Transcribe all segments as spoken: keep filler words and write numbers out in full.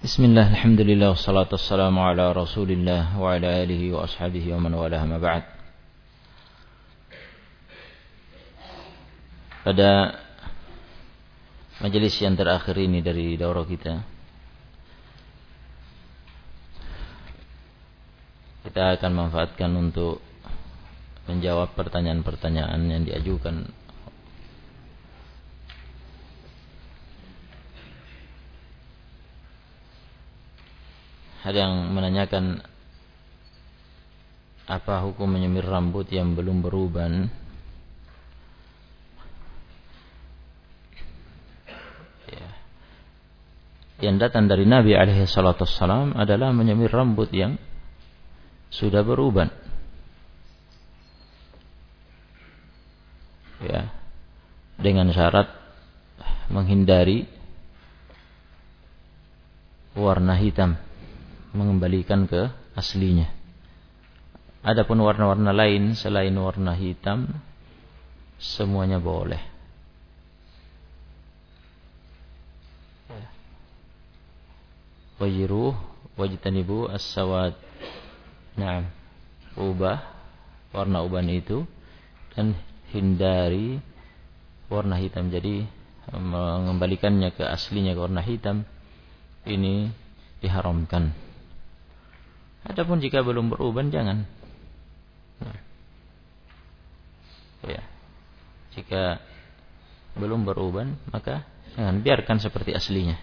Bismillah, alhamdulillah, wassalatu wassalamu ala rasulillah wa ala alihi wa ashabihi wa man walaha ma ba'd. Pada majelis yang terakhir ini dari daurah kita, kita akan manfaatkan untuk menjawab pertanyaan-pertanyaan yang diajukan. Ada yang menanyakan apa hukum menyemir rambut yang belum beruban. Ya. Yang datang dari Nabi alaihi salatu wassalam adalah menyemir rambut yang sudah beruban. Ya. Dengan syarat menghindari warna hitam, mengembalikan ke aslinya. Adapun warna-warna lain selain warna hitam, semuanya boleh. Wajiruh wajtanibu as-sawad. Nah, ubah warna uban itu dan hindari warna hitam. Jadi mengembalikannya ke aslinya, ke warna hitam, ini diharamkan. Adapun jika belum beruban, jangan. Nah. Ya. Jika belum beruban, maka jangan, biarkan seperti aslinya.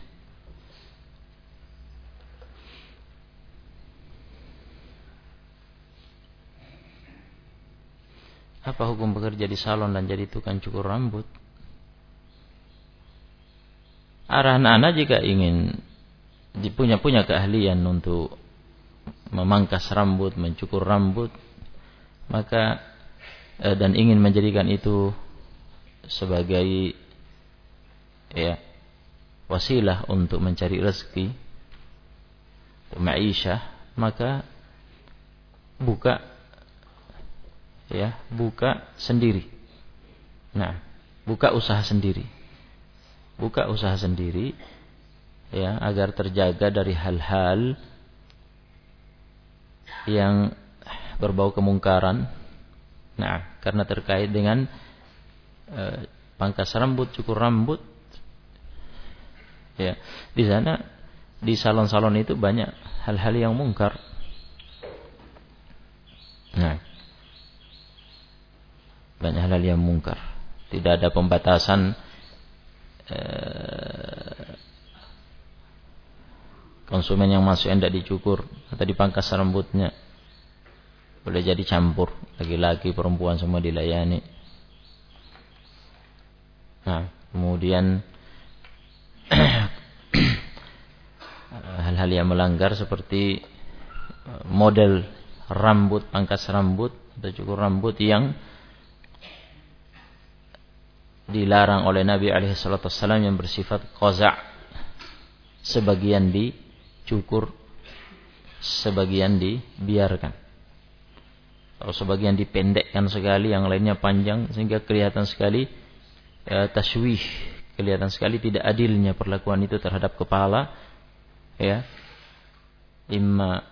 Apa hukum bekerja di salon dan jadi tukang cukur rambut? Arahan ana jika ingin punya punya keahlian untuk memangkas rambut, mencukur rambut, maka eh, dan ingin menjadikan itu sebagai ya wasilah untuk mencari rezeki, ma'isyah, maka buka ya, buka sendiri. Nah, buka usaha sendiri. Buka usaha sendiri ya, agar terjaga dari hal-hal yang berbau kemungkaran. Nah, karena terkait dengan e, pangkas rambut, cukur rambut, ya, di sana di salon-salon itu banyak hal-hal yang mungkar. Nah, banyak hal-hal yang mungkar. Tidak ada pembatasan e, konsumen yang masuk yang tidak dicukur atau dipangkas rambutnya. Boleh jadi campur, laki-laki perempuan semua dilayani. Nah, kemudian hal-hal yang melanggar seperti model rambut, pangkas rambut atau cukur rambut yang dilarang oleh Nabi alaihi salatu wassalam, yang bersifat qaza', sebagian dicukur, sebagian dibiarkan, atau sebagian dipendekkan sekali, yang lainnya panjang, sehingga kelihatan sekali ya, taswih, kelihatan sekali tidak adilnya perlakuan itu terhadap kepala, ya. Imma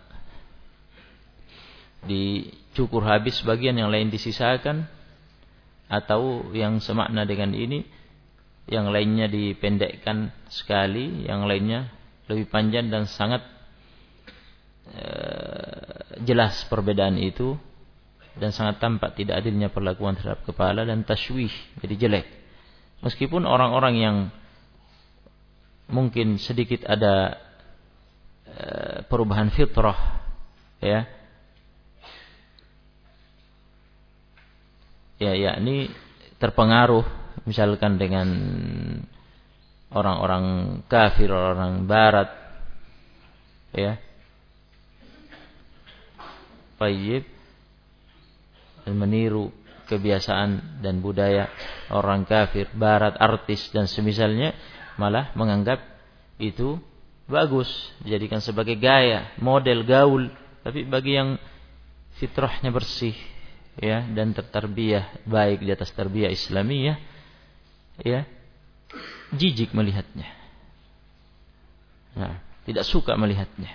dicukur habis sebagian, yang lain disisakan, atau yang semakna dengan ini, yang lainnya dipendekkan sekali, yang lainnya lebih panjang, dan sangat uh, jelas perbedaan itu, dan sangat tampak tidak adilnya perlakuan terhadap kepala, dan tashwih, jadi jelek. Meskipun orang-orang yang mungkin sedikit ada uh, perubahan fitrah, ya, ya, yakni terpengaruh misalkan dengan orang-orang kafir, orang barat, ya, tayyib, dan meniru kebiasaan dan budaya orang kafir, barat, artis dan semisalnya, malah menganggap itu bagus, dijadikan sebagai gaya, model, gaul. Tapi bagi yang fitrahnya bersih, ya, dan tertarbiyah baik di atas tarbiyah Islamiyah, ya, jijik melihatnya. Nah, tidak suka melihatnya.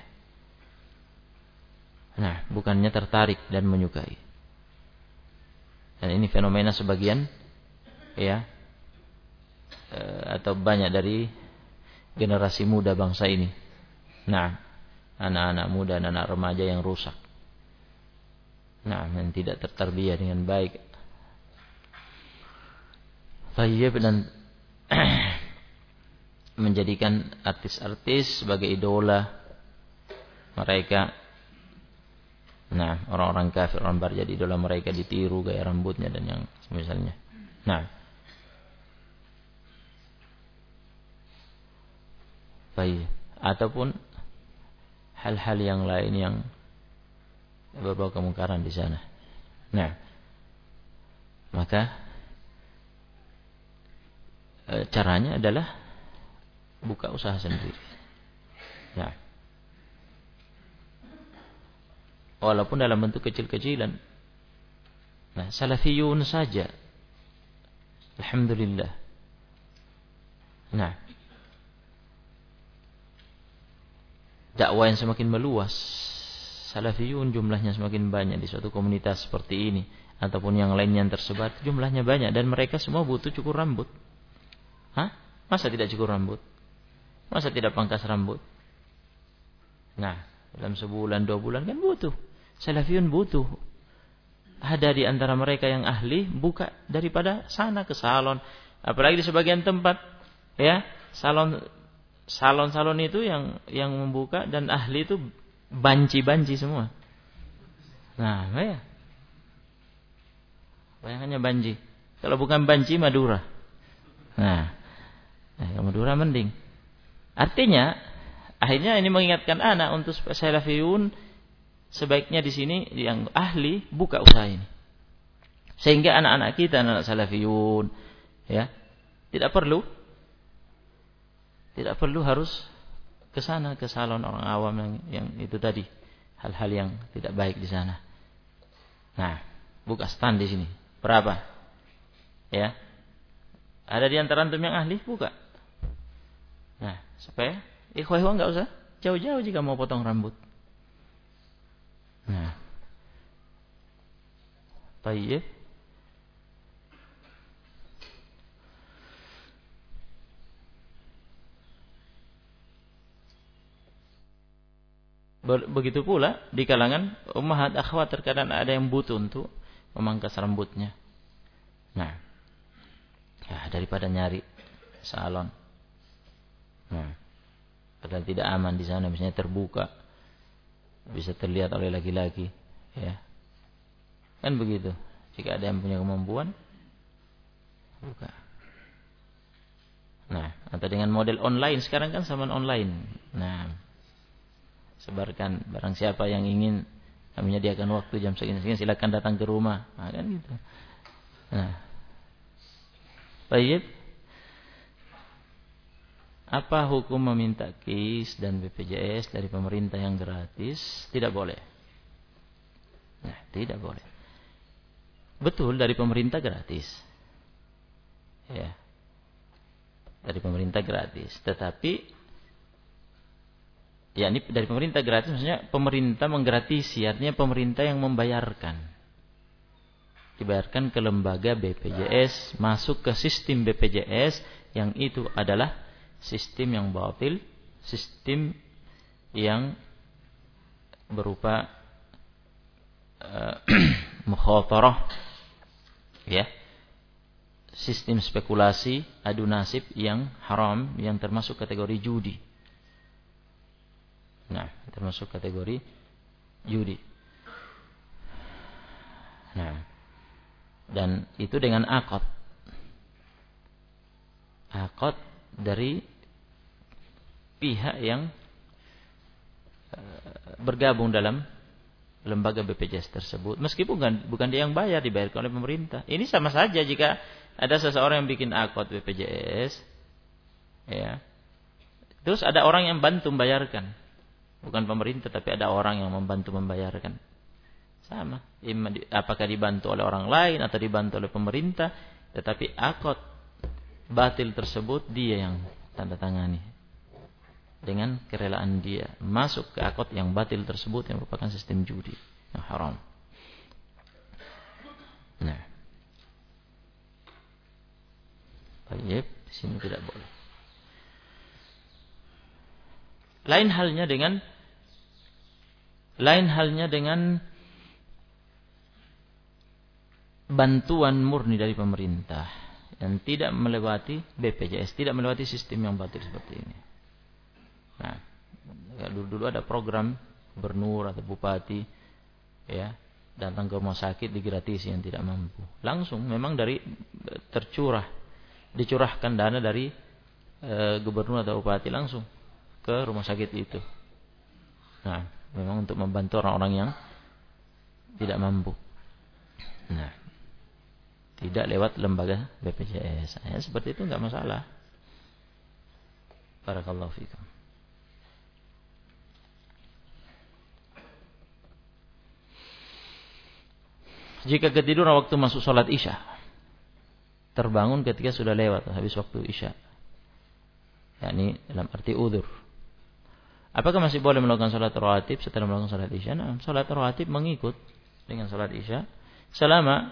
Nah, bukannya tertarik dan menyukai. Dan ini fenomena sebagian ya e, atau banyak dari generasi muda bangsa ini. Nah, anak-anak muda, anak-anak remaja yang rusak. Nah, yang tidak tertarbiyah dengan baik. Tayyib dan menjadikan artis-artis sebagai idola mereka. Nah, orang-orang kafir, orang barat jadi idola mereka, ditiru gaya rambutnya dan yang semisalnya. Nah, baik. Ataupun hal-hal yang lain yang berbau kemungkaran di sana. Nah, maka e, caranya adalah buka usaha sendiri. Nah, walaupun dalam bentuk kecil-kecilan. Nah, salafiyun saja. Alhamdulillah. Nah, dakwah yang semakin meluas. Salafiyun jumlahnya semakin banyak di suatu komunitas seperti ini. Ataupun yang lainnya yang tersebar. Jumlahnya banyak. Dan mereka semua butuh cukur rambut. Hah? Masa tidak cukur rambut? Masa tidak pangkas rambut? Nah, dalam sebulan, dua bulan kan butuh. Salafiyun butuh. Ada di antara mereka yang ahli buka daripada sana ke salon. Apalagi di sebagian tempat, ya, salon salon-salon itu yang yang membuka dan ahli itu banci-banci semua. Nah, ya. Bayangannya banci. Kalau bukan banci, Madura. Nah, nah Madura mending. Artinya, akhirnya ini mengingatkan anak untuk salafiyun sebaiknya di sini yang ahli buka usaha ini. Sehingga anak-anak kita, anak salafiyun, ya, tidak perlu tidak perlu harus ke sana ke salon orang awam yang, yang itu tadi, hal-hal yang tidak baik di sana. Nah, buka stand di sini. Berapa? Ya. Ada di antara antum yang ahli, buka. Nah, supaya ikhwah-ikhwah enggak usah jauh-jauh jika mau potong rambut. Nah. Baik. Begitu pula di kalangan ummahat akhwat terkadang ada yang butuh untuk memangkas rambutnya. Nah, ya daripada nyari salon. Nah, padahal tidak aman di sana, misalnya terbuka, bisa terlihat oleh laki-laki, ya. Kan begitu. Jika ada yang punya kemampuan, buka. Nah, atau dengan model online, sekarang kan zaman online. Nah, sebarkan barang siapa yang ingin menyediakan waktu jam segini-segini silakan datang ke rumah. Nah, kan gitu. Nah. Baik. Apa hukum meminta kis dan B P J S dari pemerintah yang gratis? Tidak boleh. Nah, tidak boleh. Betul dari pemerintah gratis. Ya. Dari pemerintah gratis, tetapi ya ini dari pemerintah gratis maksudnya pemerintah menggratisi, artinya pemerintah yang membayarkan. Dibayarkan ke lembaga B P J S, masuk ke sistem B P J S yang itu adalah sistem yang batil, sistem yang berupa uh, mukhatarah, ya, sistem spekulasi adu nasib yang haram, yang termasuk kategori judi. Nah, termasuk kategori judi. Nah, dan itu dengan akad, akad dari pihak yang bergabung dalam lembaga B P J S tersebut, meskipun bukan, bukan dia yang bayar, dibayarkan oleh pemerintah. Ini sama saja jika ada seseorang yang bikin akad B P J S, ya, terus ada orang yang bantu membayarkan, bukan pemerintah tapi ada orang yang membantu membayarkan, sama. Apakah dibantu oleh orang lain atau dibantu oleh pemerintah, tetapi akad batil tersebut dia yang tanda tangani. dengan kerelaan dia masuk ke akad yang batil tersebut yang merupakan sistem judi yang haram. Nah, baik, di sini tidak boleh. Lain halnya dengan lain halnya dengan bantuan murni dari pemerintah yang tidak melewati B P J S, tidak melewati sistem yang batil seperti ini. Nah, dulu-dulu ada program gubernur atau bupati, ya, datang ke rumah sakit digratis yang tidak mampu. Langsung memang dari tercurah, dicurahkan dana dari e, gubernur atau bupati langsung ke rumah sakit itu. Nah, memang untuk membantu orang-orang yang tidak mampu. Nah, tidak lewat lembaga B P J S. Ya, seperti itu enggak masalah. Barakallahu fikum. Jika ketiduran waktu masuk sholat isya, terbangun ketika sudah lewat habis waktu isya, yakni dalam arti udzur, apakah masih boleh melakukan sholat rawatib setelah melakukan sholat isya? Nah, sholat rawatib mengikut dengan sholat isya selama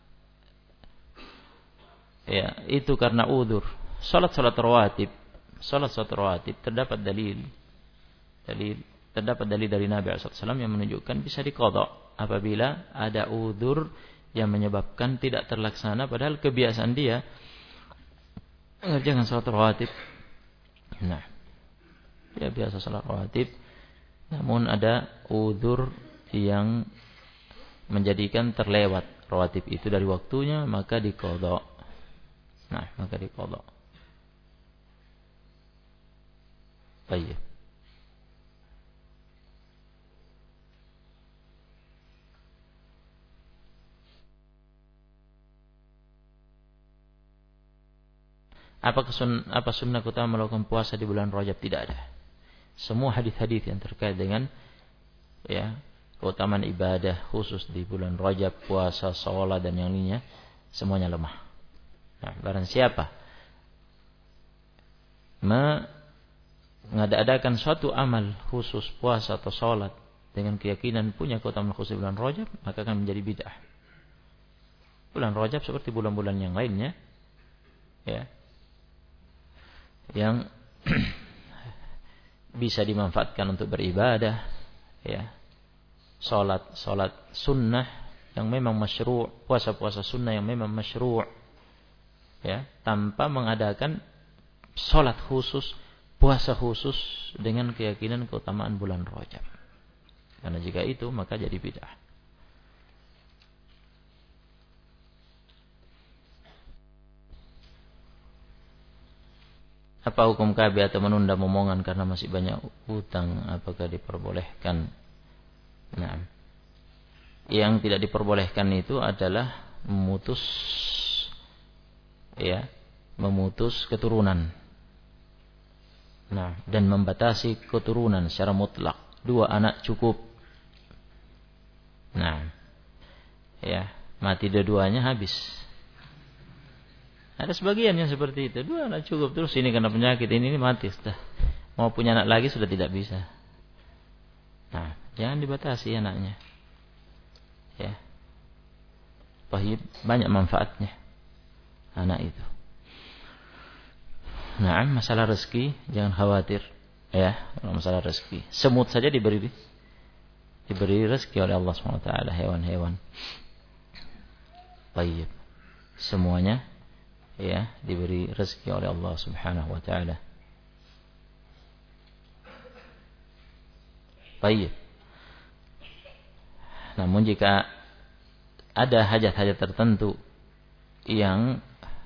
ya itu karena udzur. Sholat sholat rawatib, sholat sholat rawatib terdapat dalil, dalil terdapat dalil dari Nabi shallallahu alaihi wasallam yang menunjukkan bisa diqadha apabila ada udzur yang menyebabkan tidak terlaksana padahal kebiasaan dia mengerjakan sholat rawatib. Nah, dia biasa sholat rawatib, namun ada udzur yang menjadikan terlewat rawatib itu dari waktunya, maka diqadha. Nah, maka diqadha. Baik. Apakah sun, apa sunnah utama melakukan puasa di bulan Rajab? Tidak ada. Semua hadis-hadis yang terkait dengan ya keutamaan ibadah khusus di bulan Rajab, puasa, shalat dan yang lainnya semuanya lemah. Nah, barang siapa mengada-adakan suatu amal khusus puasa atau shalat dengan keyakinan punya keutamaan khusus di bulan Rajab, maka akan menjadi bid'ah. Bulan Rajab seperti bulan-bulan yang lainnya, ya, yang bisa dimanfaatkan untuk beribadah, ya, salat salat sunnah yang memang masyru', puasa-puasa sunnah yang memang masyru', ya, tanpa mengadakan salat khusus, puasa khusus dengan keyakinan keutamaan bulan Rajab. Karena jika itu maka jadi bid'ah. Apa hukum K B atau menunda momongan karena masih banyak hutang? Apakah diperbolehkan? Nah, yang tidak diperbolehkan itu adalah memutus, ya, memutus keturunan. Nah, dan membatasi keturunan secara mutlak. Dua anak cukup. Nah, ya, mati dua-duanya habis. Ada sebagian yang seperti itu. Dua anak cukup, terus ini kena penyakit, ini, ini mati sudah. Mau punya anak lagi sudah tidak bisa. Nah, jangan dibatasi anaknya. Ya. Banyak manfaatnya anak itu. Nah, masalah rezeki jangan khawatir, ya, masalah rezeki. Semut saja diberi diberi rezeki oleh Allah subhanahu wa taala, hewan-hewan. Baik. Semuanya, ya, diberi rezeki oleh Allah subhanahu wa ta'ala. Baik. Namun jika ada hajat-hajat tertentu yang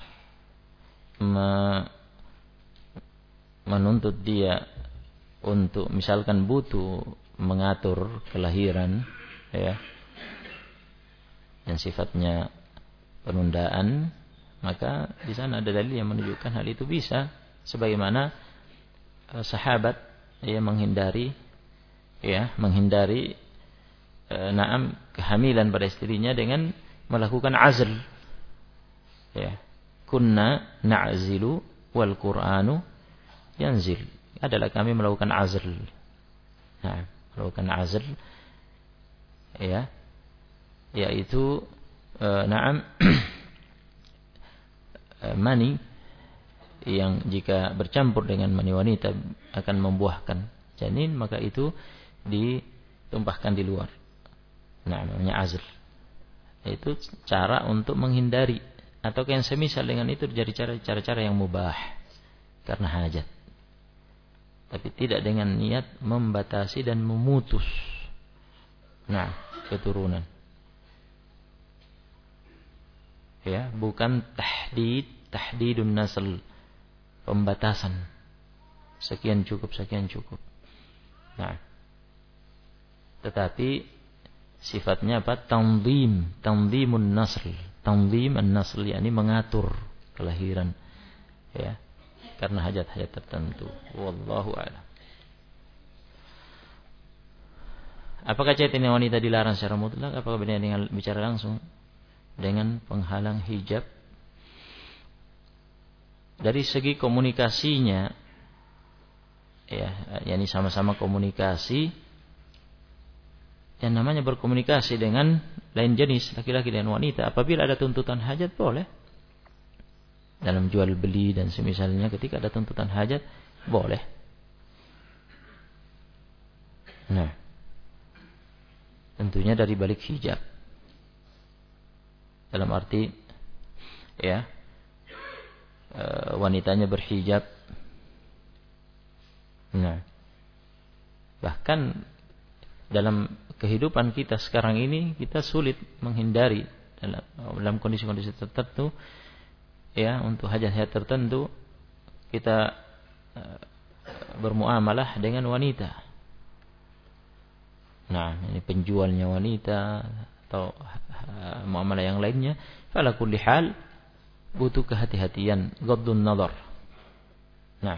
me- menuntut dia untuk misalkan butuh mengatur kelahiran, ya, yang sifatnya penundaan, maka di sana ada dalil yang menunjukkan hal itu bisa, sebagaimana eh, sahabat ya menghindari ya menghindari eh, naam kehamilan pada istrinya dengan melakukan azl, ya, kunna na'zilu wal Qur'anu yanzil, adalah kami melakukan azl. Nah, melakukan azl ya, yaitu e, na'am mani yang jika bercampur dengan mani wanita akan membuahkan janin, maka itu ditumpahkan di luar. Nah, namanya azl. Itu cara untuk menghindari atau yang semisal dengan itu jadi cara-cara yang mubah karena hajat. Tapi tidak dengan niat membatasi dan memutus nah keturunan. Ya, bukan tahdid, tahdidun nasl, pembatasan. Sekian cukup, sekian cukup. Nah, tetapi sifatnya apa? Tanzim, tanzimun nasl. Tanzim an-nasl yakni mengatur kelahiran. Ya. Karena hajat-hajat tertentu. Wallahu a'lam. Apakah chatting wanita dilarang secara mutlak? Apakah beda dengan bicara langsung dengan penghalang hijab? Dari segi komunikasinya, ya, yakni sama-sama komunikasi. Yang namanya berkomunikasi dengan lain jenis, laki-laki dan wanita, apabila ada tuntutan hajat boleh. Dalam jual beli dan semisalnya ketika ada tuntutan hajat boleh. Nah, tentunya dari balik hijab. Dalam arti ya, e, wanitanya berhijab. Nah, bahkan dalam kehidupan kita sekarang ini kita sulit menghindari dalam, dalam kondisi-kondisi tertentu. Ya, untuk hajat-hajat tertentu kita uh, bermuamalah dengan wanita. Nah, ini penjualnya wanita atau uh, muamalah yang lainnya. Fala kulli hal butuh kehati-hatian, ghaddun nazar. Nah,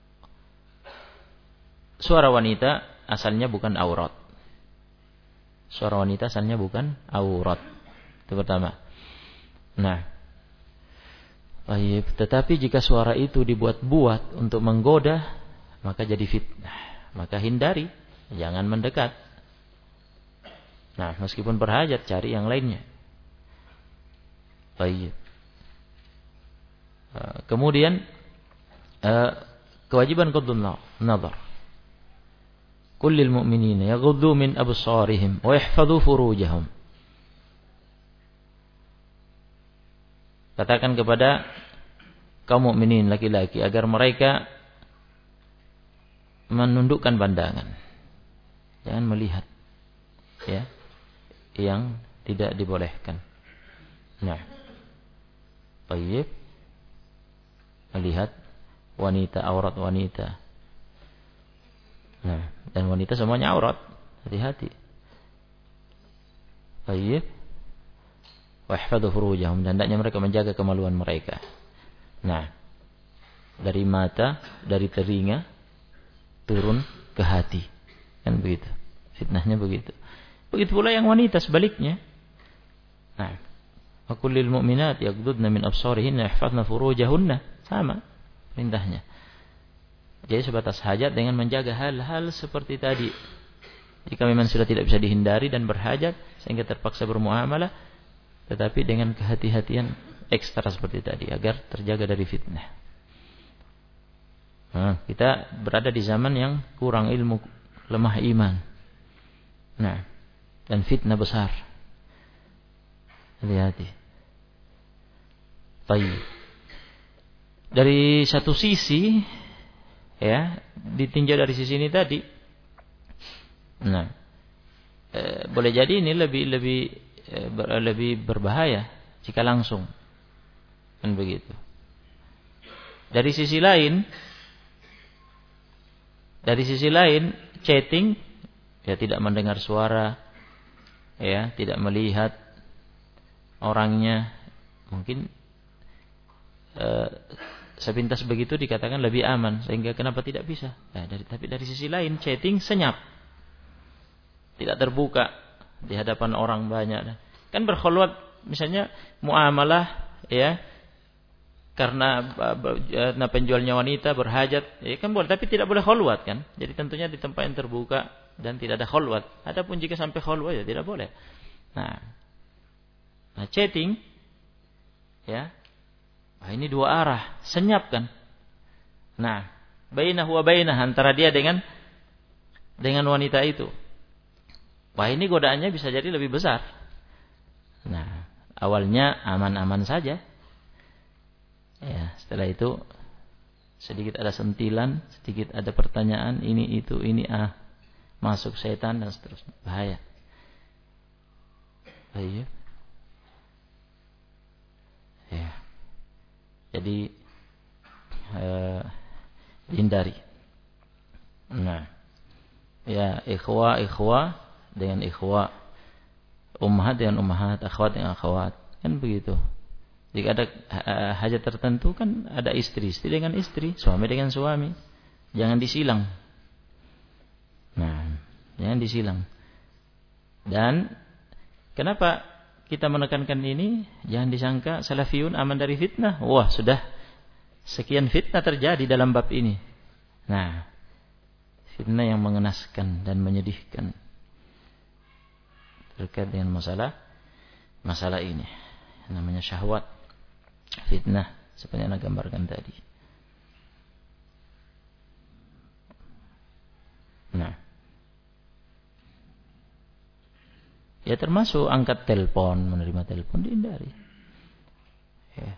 suara wanita asalnya bukan aurat. Suara wanita asalnya bukan aurat. Itu pertama. Nah, baik, tetapi jika suara itu dibuat-buat untuk menggoda, maka jadi fitnah. Maka hindari, jangan mendekat. Nah, meskipun berhajat, cari yang lainnya. Baik. Kemudian kewajiban ghaddun nazar. Kullil mu'minina yaghuddu min absarihim wa yahfadhu furujahum. Katakan kepada kaum mukminin laki-laki agar mereka menundukkan pandangan, jangan melihat ya yang tidak dibolehkan. Nah, baik, melihat wanita, aurat wanita. Nah, dan wanita semuanya aurat, hati-hati. Baik. Wahfadhu furujahum, dan hendaknya mereka menjaga kemaluan mereka. Nah, dari mata, dari telinga turun ke hati. Kan begitu. Fitnahnya begitu. Begitu pula yang wanita sebaliknya. Nah, wa kullil mu'minat yaghdudna min absarihinna yahfadhna furujahunna. Sama perintahnya. Jadi sebatas hajat dengan menjaga hal-hal seperti tadi. Jika memang sudah tidak bisa dihindari dan berhajat sehingga terpaksa bermuamalah, tetapi dengan kehati-hatian ekstra seperti tadi agar terjaga dari fitnah. Nah, kita berada di zaman yang kurang ilmu, lemah iman. Nah, dan fitnah besar. Hati-hati. Baik. Dari satu sisi ya, ditinjau dari sisi ini tadi. Nah, eh, boleh jadi ini lebih lebih lebih berbahaya jika langsung, kan begitu. Dari sisi lain, dari sisi lain chatting, ya tidak mendengar suara, ya tidak melihat orangnya, mungkin eh, sepintas begitu dikatakan lebih aman, sehingga kenapa tidak bisa? Ya, dari, tapi dari sisi lain chatting senyap, tidak terbuka di hadapan orang banyak. Kan berkhulwat misalnya muamalah ya karena nah, penjualnya wanita berhajat, ya kan boleh, tapi tidak boleh kholwat kan. Jadi tentunya di tempat yang terbuka dan tidak ada kholwat. Adapun jika sampai kholwat ya tidak boleh. Nah, nah chatting, ya, nah, ini dua arah, senyap kan. Nah, bainahu wa bainah, antara dia dengan dengan wanita itu. Wah, ini godaannya bisa jadi lebih besar. Nah, awalnya aman-aman saja. Ya, setelah itu sedikit ada sentilan, sedikit ada pertanyaan, ini itu, ini ah, masuk setan dan seterusnya. Bahaya. Baik. Ya. Jadi eh, hindari. Nah, ya ikhwah ikhwah dengan ikhwah, ummahat dengan ummahat, akhwat dengan akhwat, kan begitu. Jika ada hajat tertentu kan ada istri, istri dengan istri, suami dengan suami. Jangan disilang. Nah, jangan disilang. Dan kenapa kita menekankan ini? Jangan disangka salafiyun aman dari fitnah. Wah, sudah sekian fitnah terjadi dalam bab ini. Nah, fitnah yang mengenaskan dan menyedihkan terkait dengan masalah masalah ini. Namanya syahwat. Fitnah seperti yang Anda gambarkan tadi. Nah, ya termasuk angkat telepon, menerima telepon dihindari. Ya.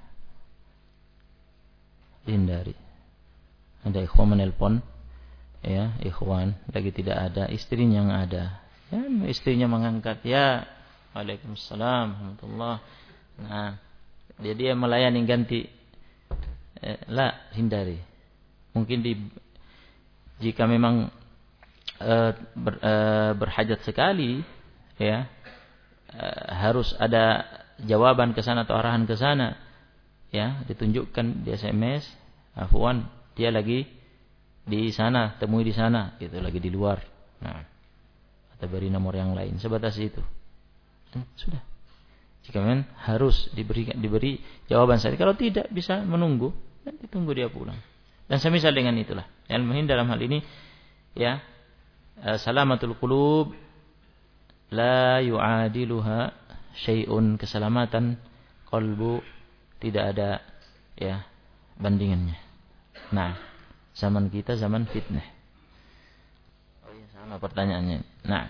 Dihindari. Ada ikhwan menelpon, ya, ikhwan lagi tidak ada, istrinya yang ada. Ya, istrinya mengangkat, ya, Waalaikumsalam warahmatullah. Nah, dia dia melayani ganti, eh, lah hindari. Mungkin di jika memang eh, ber, eh, berhajat sekali, ya, eh, harus ada jawaban ke sana atau arahan ke sana, ya, ditunjukkan di S M S, afwan, dia lagi di sana, temui di sana, gitu, lagi di luar. Nah, atau beri nomor yang lain, sebatas itu. Dan sudah. Jika memang harus diberi diberi jawaban saja. Kalau tidak bisa menunggu, dan ditunggu dia pulang. Dan semisal dengan itulah. Yang muhim dalam hal ini, ya, salamatul qulub la yu'adiluha syai'un, keselamatan qalbu tidak ada, ya, bandingannya. Nah, zaman kita zaman fitnah. Oh iya, sama pertanyaannya. Nah,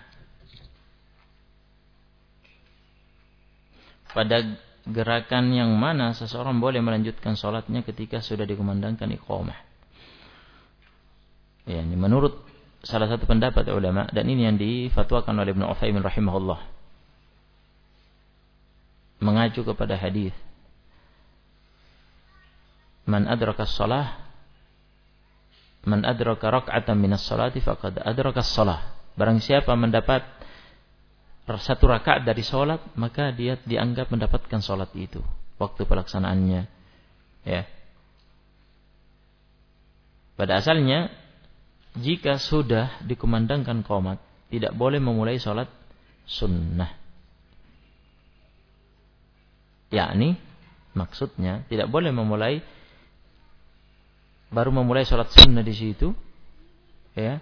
pada gerakan yang mana seseorang boleh melanjutkan sholatnya ketika sudah dikumandangkan iqamah? Ya, ini menurut salah satu pendapat ulama, dan ini yang difatwakan oleh Ibnu Utsaimin rahimahullah, mengacu kepada hadis man adraka as-shalah man adraka rak'atan minas salati faqad adraka as-shalah. Barang siapa mendapat satu rakaat dari sholat, maka dia dianggap mendapatkan sholat itu, waktu pelaksanaannya. Ya. Pada asalnya, jika sudah dikumandangkan qomat, tidak boleh memulai sholat sunnah. Yakni, maksudnya tidak boleh memulai, baru memulai sholat sunnah di situ, ya.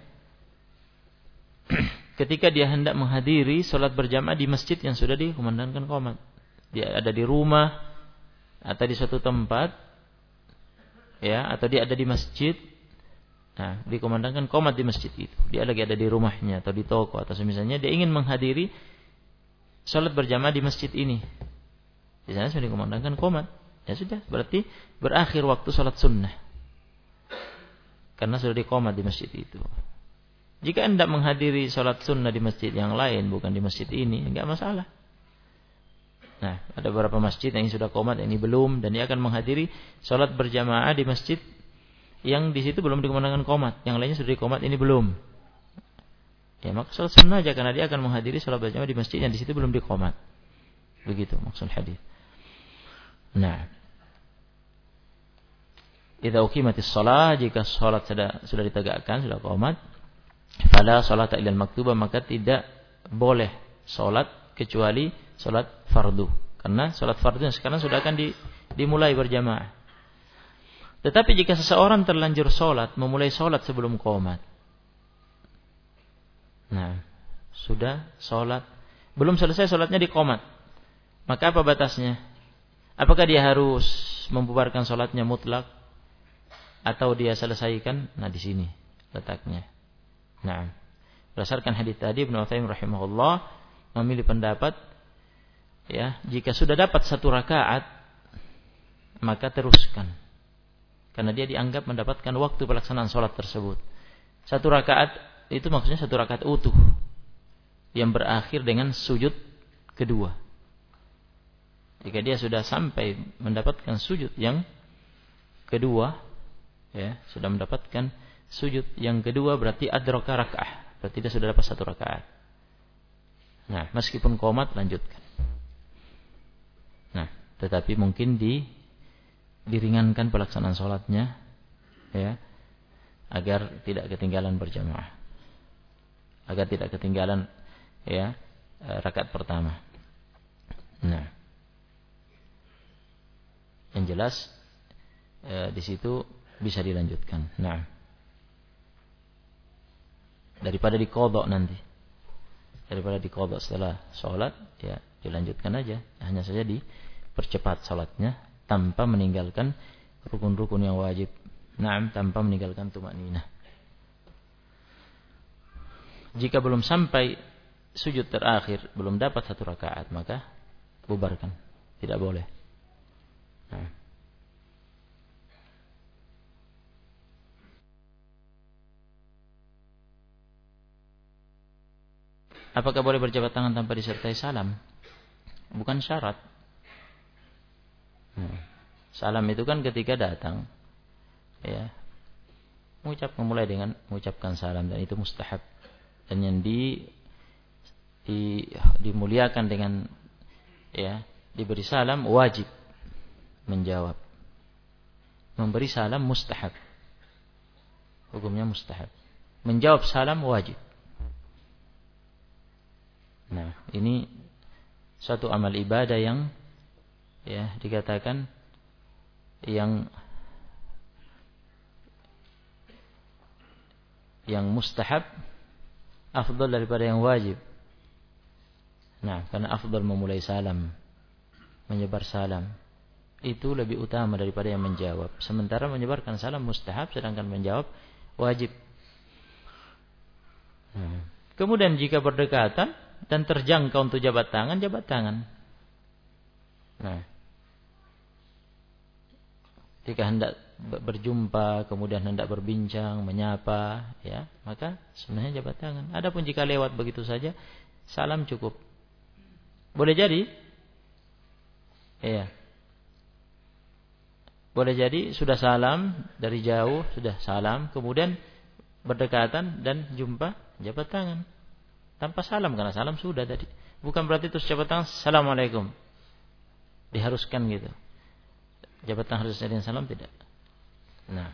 Ketika dia hendak menghadiri sholat berjamaah di masjid yang sudah dikumandangkan qomat. Dia ada di rumah atau di suatu tempat, ya, atau dia ada di masjid. Nah, dikumandangkan qomat di masjid itu. Dia lagi ada di rumahnya atau di toko atau semisalnya, dia ingin menghadiri sholat berjamaah di masjid ini. Di sana sudah dikumandangkan qomat. Ya sudah, berarti berakhir waktu sholat sunnah. Karena sudah diqomat di masjid itu. Jika hendak menghadiri sholat sunnah di masjid yang lain, bukan di masjid ini, enggak masalah. Nah, ada beberapa masjid yang sudah qomat, yang ini belum, dan dia akan menghadiri sholat berjamaah di masjid yang di situ belum dikumandangkan qomat, yang lainnya sudah diqomat, ini belum. Ya, maka sholat sunnah aja, karena dia akan menghadiri sholat berjamaah di masjid yang di situ belum diqomat. Begitu maksud hadis. Nah, idza uqimatis shalah, jika sholat sudah sudah ditegakkan, sudah qomat, fala sholata illal maktubah, maka tidak boleh sholat kecuali sholat fardu. Karena sholat fardu yang sekarang sudah akan di, dimulai berjamaah. Tetapi jika seseorang terlanjur sholat, memulai sholat sebelum qomat. Nah, sudah sholat, belum selesai sholatnya di qomat. Maka apa batasnya? Apakah dia harus membubarkan sholatnya mutlak? Atau dia selesaikan? Nah, di sini letaknya. Nah, berdasarkan hadis tadi, Ibnu Utsaimin rahimahullah memilih pendapat, ya, jika sudah dapat satu rakaat, maka teruskan. Karena dia dianggap mendapatkan waktu pelaksanaan sholat tersebut. Satu rakaat itu maksudnya satu rakaat utuh yang berakhir dengan sujud kedua. Jika dia sudah sampai mendapatkan sujud yang kedua, ya, sudah mendapatkan sujud yang kedua, berarti adraka raka'ah, berarti dia sudah dapat satu rakaat. Nah, meskipun qomat lanjutkan. Nah, tetapi mungkin di diringankan pelaksanaan sholatnya, ya, agar tidak ketinggalan berjamaah, agar tidak ketinggalan, ya, rakaat pertama. Nah, yang jelas eh, di situ bisa dilanjutkan. Nah, daripada diqadha nanti, daripada diqadha setelah sholat, ya dilanjutkan aja, hanya saja dipercepat sholatnya tanpa meninggalkan rukun-rukun yang wajib. Naam, tanpa meninggalkan tumakninah. Jika belum sampai sujud terakhir, belum dapat satu rakaat, maka bubarkan. Tidak boleh. Nah. Apakah boleh berjabat tangan tanpa disertai salam? Bukan syarat. Salam itu kan ketika datang, ya, mengucap memulai dengan mengucapkan salam, dan itu mustahab. Dan yang di, di dimuliakan dengan, ya, diberi salam wajib menjawab. Memberi salam mustahab, hukumnya mustahab. Menjawab salam wajib. Nah, ini suatu amal ibadah yang, ya, dikatakan yang yang mustahab afdal daripada yang wajib. Nah, karena afdal memulai salam, menyebar salam, itu lebih utama daripada yang menjawab. Sementara menyebarkan salam mustahab, sedangkan menjawab wajib. Nah, kemudian jika berdekatan dan terjangkau untuk jabat tangan, jabat tangan. Nah, jika hendak berjumpa, kemudian hendak berbincang, menyapa, ya, maka sebenarnya jabat tangan. Adapun jika lewat begitu saja, salam cukup. Boleh jadi, ya, boleh jadi sudah salam dari jauh, sudah salam, kemudian berdekatan dan jumpa, jabat tangan tanpa salam, karena salam sudah tadi. Bukan berarti terus jabat tangan, assalamualaikum, diharuskan gitu. Jabat tangan harus dengan salam, tidak. Nah,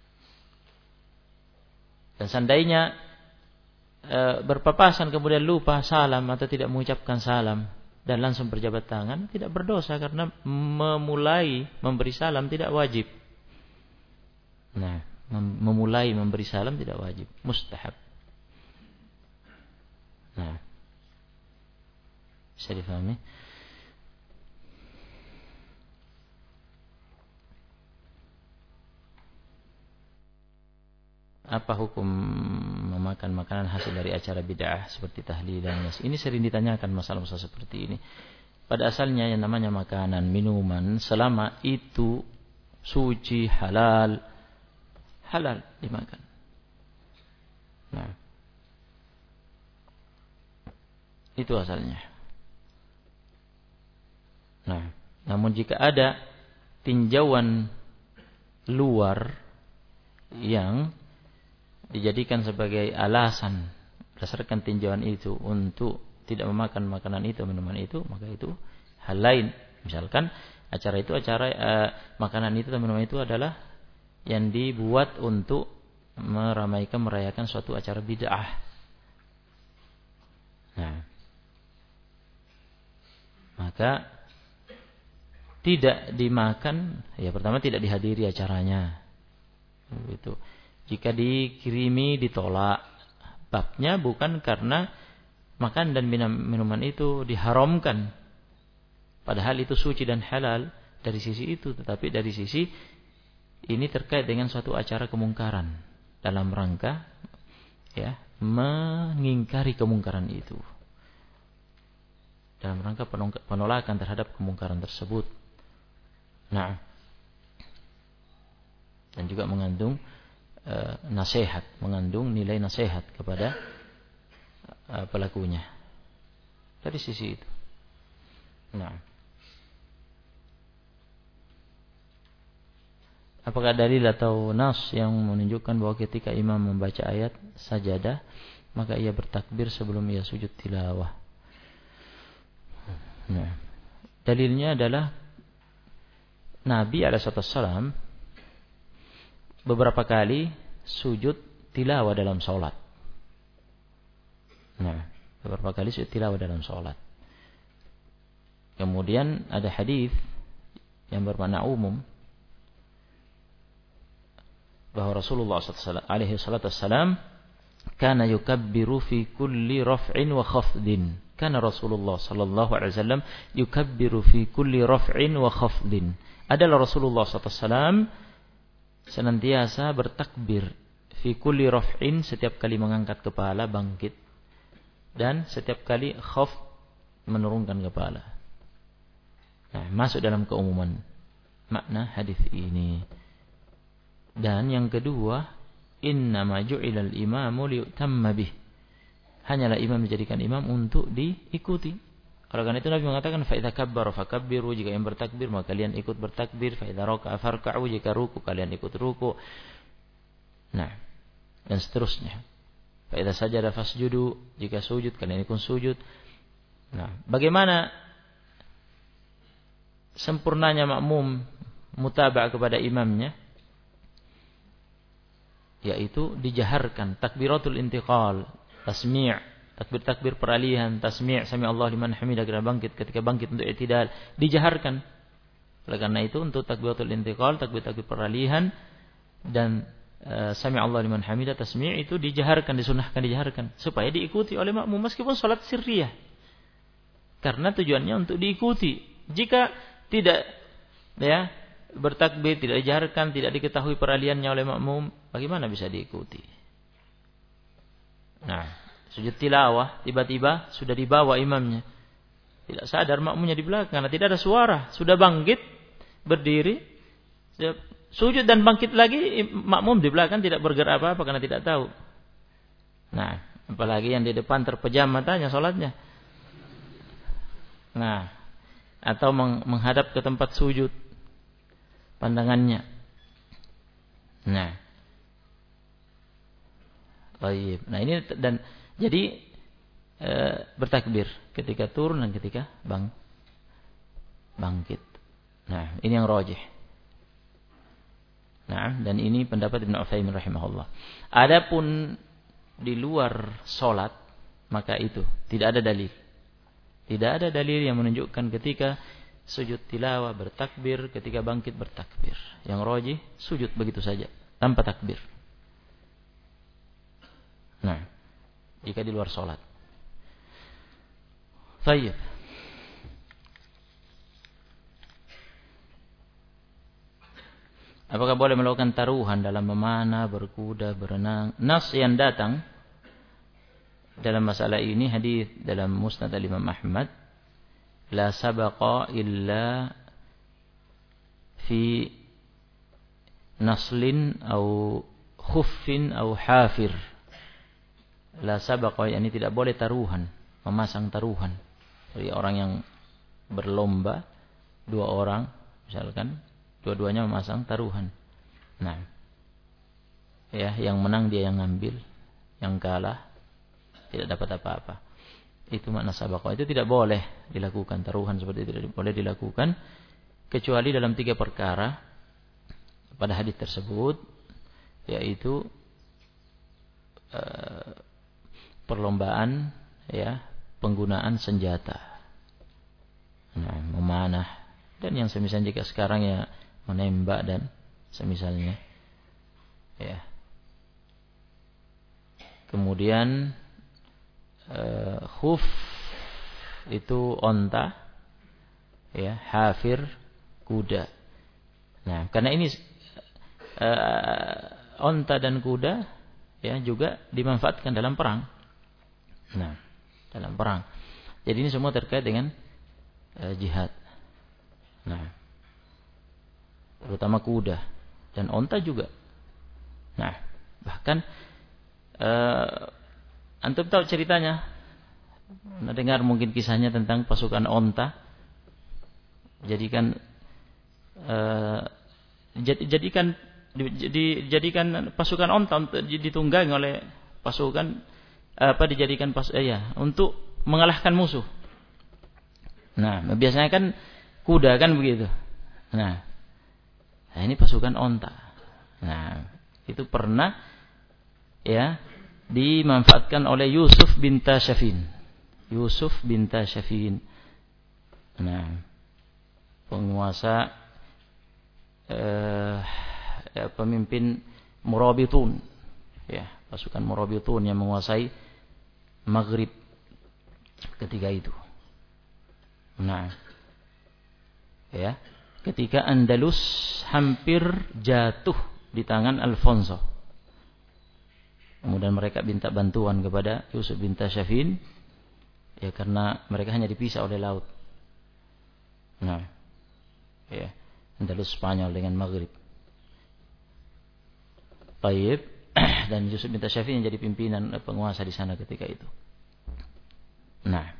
dan seandainya e, berpapasan kemudian lupa salam atau tidak mengucapkan salam dan langsung berjabat tangan, tidak berdosa, karena memulai memberi salam tidak wajib. Nah, mem- memulai memberi salam tidak wajib, mustahab. Nah, bisa difahami? Apa hukum memakan makanan hasil dari acara bid'ah seperti tahlilan? Ini sering ditanyakan masalah-masalah seperti ini. Pada asalnya yang namanya makanan, minuman, selama itu suci, halal, halal dimakan. Nah, itu asalnya. Nah, namun jika ada tinjauan luar yang dijadikan sebagai alasan berdasarkan tinjauan itu untuk tidak memakan makanan itu, minuman itu, maka itu hal lain. Misalkan acara itu acara eh, makanan itu dan minuman itu adalah yang dibuat untuk meramaikan, merayakan suatu acara bid'ah. Nah, maka tidak dimakan, ya pertama tidak dihadiri acaranya. Gitu. Jika dikirimi ditolak. Babnya bukan karena makan dan minum, minuman itu diharamkan. Padahal itu suci dan halal dari sisi itu, tetapi dari sisi ini terkait dengan suatu acara kemungkaran dalam rangka ya mengingkari kemungkaran itu. Dalam rangka penolakan terhadap kemungkaran tersebut. Nah, dan juga mengandung Uh, nasihat, mengandung nilai nasihat kepada uh, pelakunya dari sisi itu. Nah, apakah dalil atau nas yang menunjukkan bahwa ketika imam membaca ayat sajadah maka ia bertakbir sebelum ia sujud tilawah? Nah, dalilnya adalah Nabi alaihi wasallam beberapa kali sujud tilawah dalam sholat. Nah, beberapa kali sujud tilawah dalam sholat. Kemudian ada hadis yang bermakna umum bahwa Rasulullah alaihi wasallam kana yukabbiru fi kulli raf'in wa khafdin. Kana Rasulullah sallallahu alaihi wasallam yukabbiru fi kulli raf'in wa khafdin. Adalah Rasulullah sallallahu alaihi wasallam senantiasa bertakbir fi kulli raf'in, setiap kali mengangkat kepala bangkit, dan setiap kali khaf menurunkan kepala. Nah, masuk dalam keumuman makna hadis ini. Dan yang kedua, innama ju'ilal imamu liyutamma bih. Hanyalah imam dijadikan imam untuk diikuti. Oleh karena itu Nabi mengatakan fa idza kabbara fakabbiru, jika yang bertakbir maka kalian ikut bertakbir, fa idza raka'a farka'u, jika ruku kalian ikut ruku. Nah, dan seterusnya. Fa idza sajada fasjudu, jika sujud kalian ikut sujud. Nah, bagaimana sempurnanya makmum mutaba' kepada imamnya? Yaitu dijaharkan takbiratul intiqal, tasmi', takbir-takbir peralihan, tasmi' sami Allah liman hamidah, ketika bangkit, ketika bangkit untuk i'tidal, dijaharkan. Oleh karena itu untuk takbiratul intiqal, takbir-takbir peralihan dan e, sami Allah liman hamidah, tasmi' itu dijaharkan, disunahkan dijaharkan supaya diikuti oleh makmum meskipun salat sirriyah. Karena tujuannya untuk diikuti. Jika tidak ya bertakbir, tidak dijaharkan, tidak diketahui peralihannya oleh makmum, bagaimana bisa diikuti? Nah, sujud tilawah tiba-tiba sudah dibawa imamnya, tidak sadar makmumnya di belakang karena tidak ada suara, sudah bangkit berdiri, sujud dan bangkit lagi, makmum di belakang tidak bergerak apa-apa karena tidak tahu. Nah, apalagi yang di depan terpejam matanya salatnya. Nah, atau menghadap ke tempat sujud pandangannya. Nah, baik. Nah ini dan jadi e, bertakbir ketika turun dan ketika bang bangkit. Nah, ini yang rajih. Nah, dan ini pendapat Ibnu Utsaimin rahimahullah. Adapun di luar salat, maka itu tidak ada dalil. Tidak ada dalil yang menunjukkan ketika sujud tilawah bertakbir, ketika bangkit bertakbir. Yang rajih sujud begitu saja tanpa takbir. Nah, jika di luar salat. Baik. Apakah boleh melakukan taruhan dalam memanah, berkuda, berenang? Nas yang datang dalam masalah ini hadis dalam Musnad Imam Ahmad, la sabaqa illa fi naslin au khuffin au hafir. La sabaqa, yakni tidak boleh taruhan, memasang taruhan. Jadi orang yang berlomba, dua orang misalkan, dua-duanya memasang taruhan. Nah, ya, yang menang dia yang ngambil, yang kalah tidak dapat apa-apa. Itu makna sabaqa. Itu tidak boleh dilakukan, taruhan seperti itu tidak boleh dilakukan kecuali dalam tiga perkara pada hadis tersebut, yaitu uh, perlombaan, ya, penggunaan senjata. Nah, memanah, Dan yang semisal jika sekarang ya menembak dan semisalnya. Ya. Kemudian uh, khuf itu onta, ya, hafir kuda. Nah, karena ini uh, onta dan kuda ya juga dimanfaatkan dalam perang. Nah, dalam perang. Jadi ini semua terkait dengan uh, jihad. Nah, terutama kuda dan onta juga. Nah, bahkan uh, antum tahu ceritanya? Nah, dengar mungkin kisahnya tentang pasukan onta. Jadikan uh, jadikan dijadikan pasukan onta untuk ditunggangi oleh pasukan apa dijadikan pas eh, ya untuk mengalahkan musuh. Nah, biasanya kan kuda kan begitu. Nah, nah ini pasukan onta. Nah, itu pernah ya dimanfaatkan oleh Yusuf bin Tashafin. Yusuf bin Tashafin. Nah, penguasa eh, ya, pemimpin Murabitun. Ya, pasukan Murabitun yang menguasai Maghrib ketika itu. Nah, ya, ketika Andalus hampir jatuh di tangan Alfonso. Kemudian mereka minta bantuan kepada Yusuf bin Tashafin, ya karena mereka hanya dipisah oleh laut. Nah, ya, Andalus Spanyol dengan Maghrib. Taib dan Yusuf bin Tashafin yang jadi pimpinan penguasa di sana ketika itu. Nah,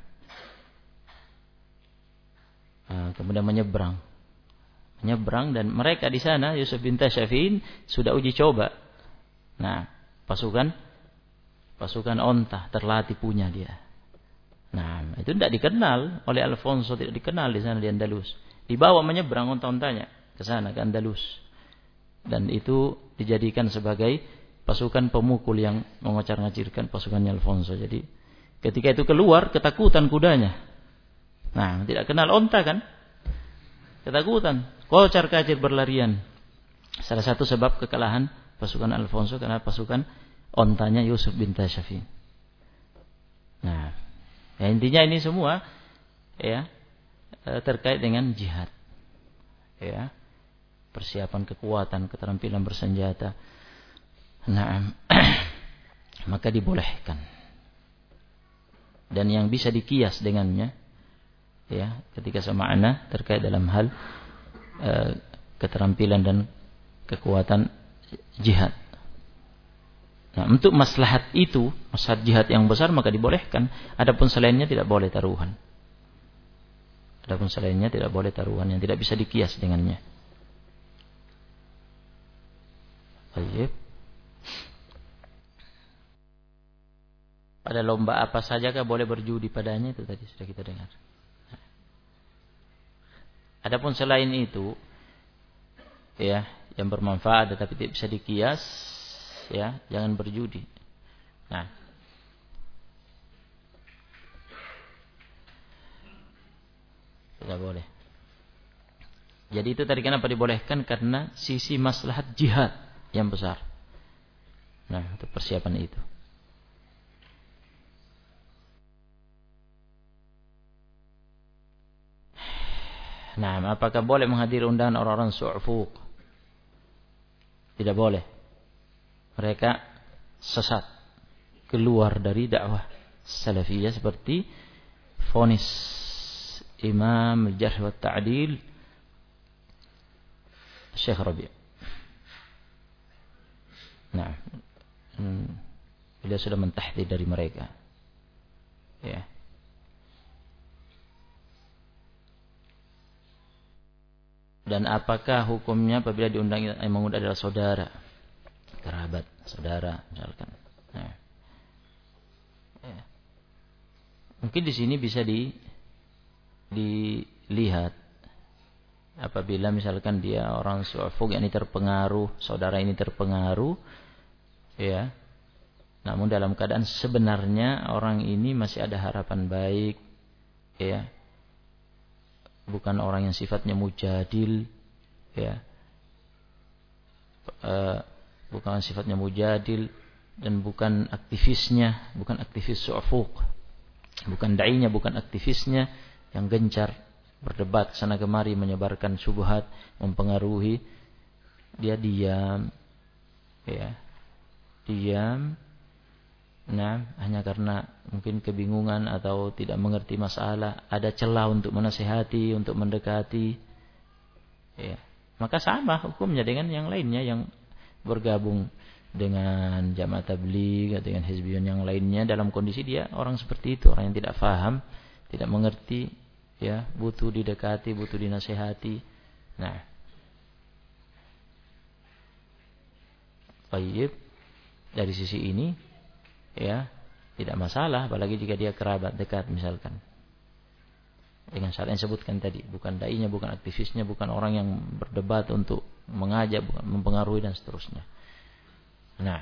nah kemudian menyeberang, menyeberang dan mereka di sana Yusuf bin Tashafin sudah uji coba. Nah, pasukan pasukan onta terlatih punya dia. Nah, itu tidak dikenal oleh Alfonso, tidak dikenal di sana di Andalus. Dibawa menyeberang onta-ontanya ke sana ke Andalus. Dan itu dijadikan sebagai pasukan pemukul yang mengocar-ngacirkan pasukannya Alfonso. Jadi ketika itu keluar ketakutan kudanya. Nah, tidak kenal onta kan? Ketakutan, kocar-kacir berlarian. Salah satu sebab kekalahan pasukan Alfonso karena pasukan ontanya Yusuf bin Tashafin. Nah, ya intinya ini semua ya terkait dengan jihad. Ya. Persiapan kekuatan, keterampilan bersenjata. Nah, maka dibolehkan. Dan yang bisa dikias dengannya ya, ketika semakna terkait dalam hal uh, keterampilan dan kekuatan jihad. Nah, untuk maslahat itu, maslahat jihad yang besar maka dibolehkan. Adapun selainnya tidak boleh taruhan. Adapun selainnya tidak boleh taruhan yang tidak bisa dikias dengannya. Baik. Pada lomba apa sajakah boleh berjudi padanya, itu tadi sudah kita dengar. Adapun selain itu ya, yang bermanfaat tetapi tidak bisa dikias, ya, jangan berjudi. Nah, tidak boleh. Jadi itu tadi kenapa dibolehkan? Karena sisi maslahat jihad yang besar. Nah, untuk persiapan itu. Nah, apakah boleh menghadiri undangan orang-orang su'fuq? Tidak boleh. Mereka sesat, keluar dari dakwah salafiyah seperti vonis Imam Al-Jarh wa Ta'dil Syekh Rabi'. Nah, beliau sudah mentahdir dari mereka. Ya. Dan apakah hukumnya apabila diundang yang mengundang adalah saudara, kerabat, saudara misalkan. Nah. Ya. Mungkin di sini bisa di dilihat apabila misalkan dia orang su'fuq yang ini terpengaruh, saudara ini terpengaruh, ya. Namun dalam keadaan sebenarnya orang ini masih ada harapan baik, ya. bukan orang yang sifatnya mujadil, ya, e, bukan sifatnya mujadil, dan bukan aktivisnya, bukan aktivis su'fuq, bukan da'inya, bukan aktivisnya yang gencar berdebat sana kemari, menyebarkan syubhat, mempengaruhi. Dia diam, ya, diam. Nah, hanya karena mungkin kebingungan atau tidak mengerti masalah, ada celah untuk menasihati, untuk mendekati, ya, maka sama hukumnya dengan yang lainnya yang bergabung dengan jamaah tabligh atau dengan hizbiyun yang lainnya dalam kondisi dia orang seperti itu, orang yang tidak faham, tidak mengerti, ya, butuh didekati, butuh dinasihati. Nah, baik, dari sisi ini, ya, tidak masalah, apalagi jika dia kerabat dekat misalkan. Dengan syarat yang sebutkan tadi, bukan dai-nya, bukan aktivisnya, bukan orang yang berdebat untuk mengajak, bukan mempengaruhi dan seterusnya. Nah,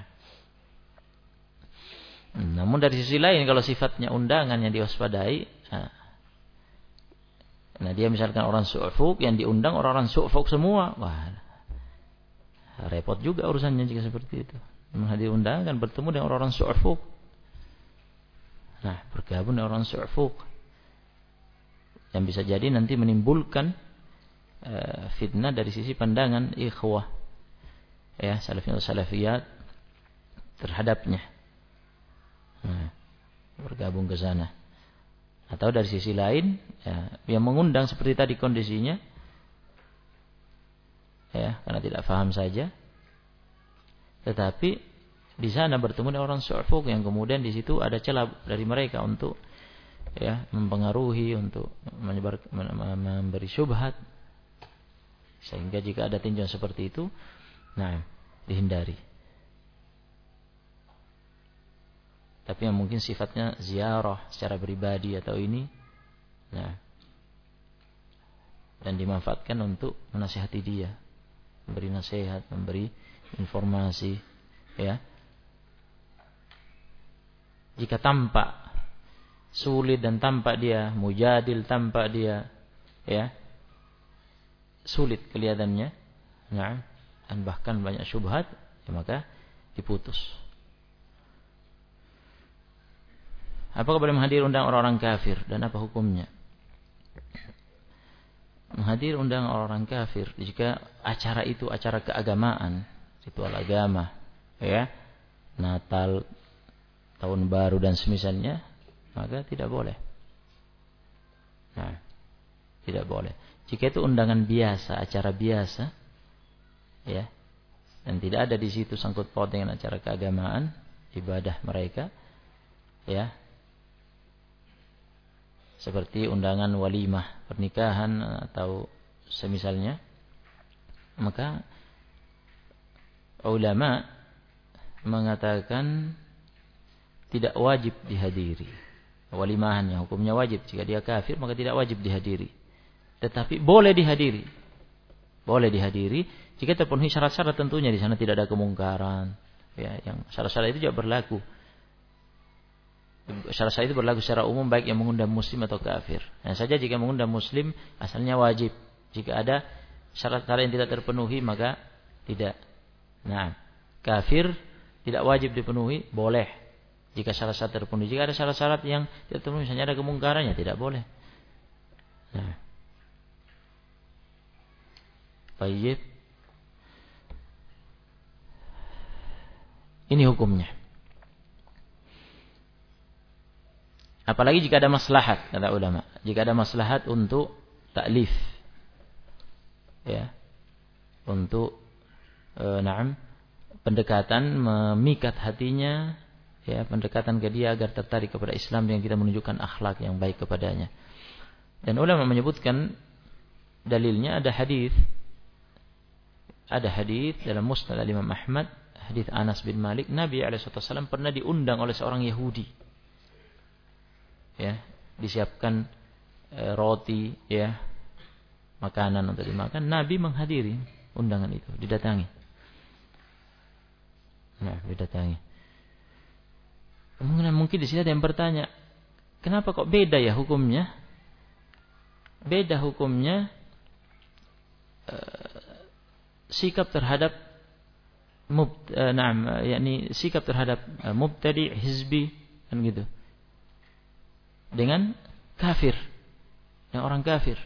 namun dari sisi lain kalau sifatnya undangan yang diwaspadai, nah, nah dia misalkan orang su'fuq yang diundang orang-orang su'fuq semua, wah, repot juga urusannya jika seperti itu. Menghadir undangan bertemu dengan orang-orang su'fuq. Nah, bergabung dengan orang su'fuq yang bisa jadi nanti menimbulkan uh, fitnah dari sisi pandangan ikhwah, ya, salafiyun salafiyat terhadapnya. Nah, bergabung ke sana. Atau dari sisi lain, ya, yang mengundang seperti tadi kondisinya, ya, karena tidak paham saja. Tetapi di sana bertemu dengan orang su'fuq yang kemudian di situ ada celah dari mereka untuk, ya, mempengaruhi, untuk menyebar, memberi syubhat, sehingga jika ada tinjauan seperti itu, nah, dihindari. Tapi yang mungkin sifatnya ziarah secara pribadi atau ini, nah, dan dimanfaatkan untuk menasihati dia, memberi nasihat, memberi informasi, ya. Jika tampak sulit dan tampak dia mujadil, tampak dia, ya, sulit kelihatannya, nah, dan bahkan banyak syubhat, ya, maka diputus. Apakah boleh menghadir undang orang-orang kafir dan apa hukumnya? Menghadir undang orang-orang kafir jika acara itu acara keagamaan, ritual agama, ya, Natal, tahun baru dan semisalnya, maka tidak boleh. Nah, tidak boleh. Jika itu undangan biasa, acara biasa, ya, dan tidak ada di situ sangkut paut dengan acara keagamaan, ibadah mereka, ya, seperti undangan walimah pernikahan atau semisalnya, maka ulama mengatakan tidak wajib dihadiri. Walimahan yang hukumnya wajib, jika dia kafir maka tidak wajib dihadiri. Tetapi boleh dihadiri. Boleh dihadiri jika terpenuhi syarat-syarat, tentunya di sana tidak ada kemungkaran. Ya, yang syarat-syarat itu juga berlaku. Syarat-syarat itu berlaku secara umum baik yang mengundang muslim atau kafir. Hanya saja jika mengundang muslim asalnya wajib. Jika ada syarat-syarat yang tidak terpenuhi maka tidak. Nah, kafir tidak wajib dipenuhi, boleh jika syarat-syarat terpenuhi. Jika ada syarat-syarat yang tidak terpenuhi, misalnya ada kemungkarannya, tidak boleh. Nah, baik. Ini hukumnya. Apalagi jika ada maslahat, kata ulama. Jika ada maslahat untuk taklif, ya, untuk e, na'am, pendekatan, memikat hatinya, ya, pendekatan ke dia agar tertarik kepada Islam dengan kita menunjukkan akhlak yang baik kepadanya. Dan ulama menyebutkan dalilnya ada hadis, ada hadis dalam Musnad Imam Ahmad, hadis Anas bin Malik, Nabi alaihi wasallam pernah diundang oleh seorang Yahudi. Ya, disiapkan e, roti, ya, makanan untuk dimakan. Nabi menghadiri undangan itu, didatangi. Nah, didatangi. Mungkin, mungkin di sini ada yang bertanya, kenapa kok beda ya hukumnya beda hukumnya uh, sikap terhadap mub, uh, naam, yakni sikap terhadap uh, mubtadi hizbi kan gitu dengan kafir, yang orang kafir.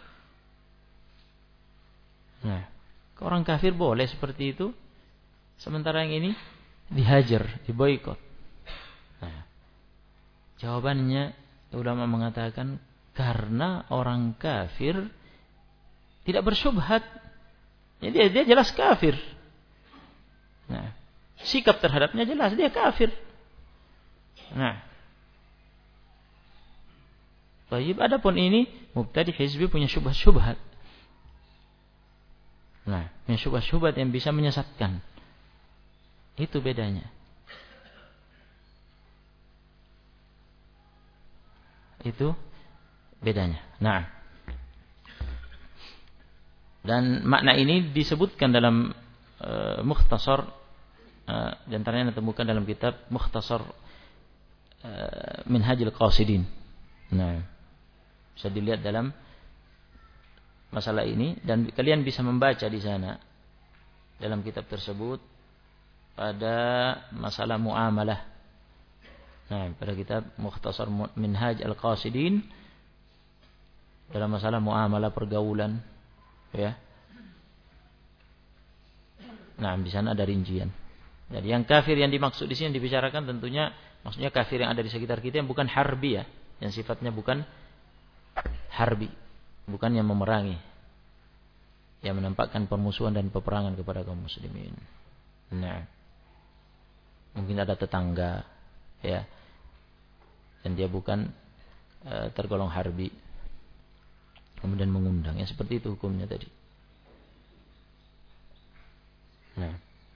Nah, orang kafir boleh seperti itu, sementara yang ini dihajar, diboikot. Nah, jawabannya ulama mengatakan karena orang kafir tidak bersyubhat, jadi dia, dia jelas kafir. Nah, sikap terhadapnya jelas dia kafir. Nah, baik, adapun ini mubtadi hizbi punya syubhat-syubhat. Nah, punya syubhat-syubhat yang bisa menyesatkan. Itu bedanya. Itu bedanya. Nah, dan makna ini disebutkan dalam uh, Mukhtasar, uh, di antaranya ditemukan dalam kitab Mukhtasar uh, Minhajul Qasidin. Nah, bisa dilihat dalam masalah ini, dan kalian bisa membaca di sana dalam kitab tersebut pada masalah muamalah. Nah, pada kitab Mukhtasar Minhaj Al-Qasidin dalam masalah muamalah pergaulan, ya. Nah, di sana ada rincian. Jadi yang kafir yang dimaksud di sini yang dibicarakan tentunya maksudnya kafir yang ada di sekitar kita yang bukan harbi, ya, yang sifatnya bukan harbi, bukan yang memerangi, yang menampakkan permusuhan dan peperangan kepada kaum muslimin. Nah, mungkin ada tetangga, ya, dan dia bukan e, tergolong harbi, kemudian mengundang, ya, seperti itu hukumnya tadi. Nah,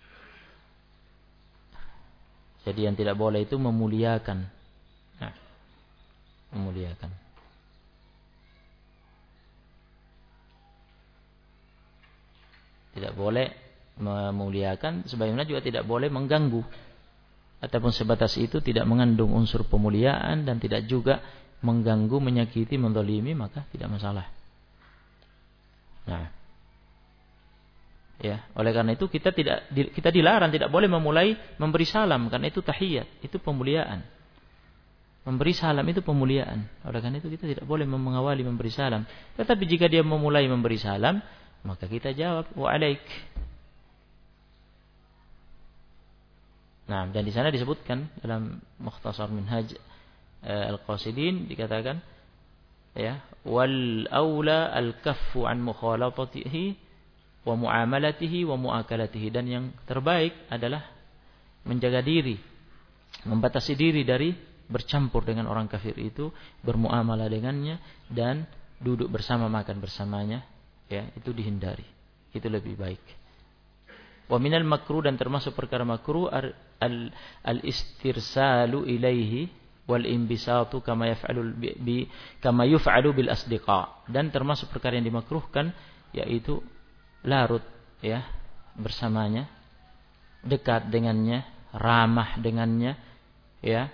jadi yang tidak boleh itu memuliakan, nah, memuliakan. Tidak boleh memuliakan, sebagaimana juga tidak boleh mengganggu. Ataupun sebatas itu tidak mengandung unsur pemuliaan dan tidak juga mengganggu, menyakiti, menzalimi, maka tidak masalah. Nah, ya, oleh karena itu kita tidak kita dilarang, tidak boleh memulai memberi salam, karena itu tahiyat, itu pemuliaan. Memberi salam itu pemuliaan. Oleh karena itu kita tidak boleh mengawali memberi salam. Tetapi jika dia memulai memberi salam, maka kita jawab wa alaik. Nah, dan di sana disebutkan dalam Mukhtasar Minhaj Al-Qasidin dikatakan, ya, wal aula al-kaffu an mukhalatatihi wa muamalatihi wa muakalatihi, dan yang terbaik adalah menjaga diri, membatasi diri dari bercampur dengan orang kafir itu, bermuamalah dengannya dan duduk bersama, makan bersamanya, ya, itu dihindari. Itu lebih baik. Wa minal makruh, dan termasuk perkara makruh al-istirsalu ilaihi wal imbisatu kama yaf'alu bi kama yuf'alu bil asdiqa, dan termasuk perkara yang dimakruhkan yaitu larut, ya, bersamanya, dekat dengannya, ramah dengannya, ya,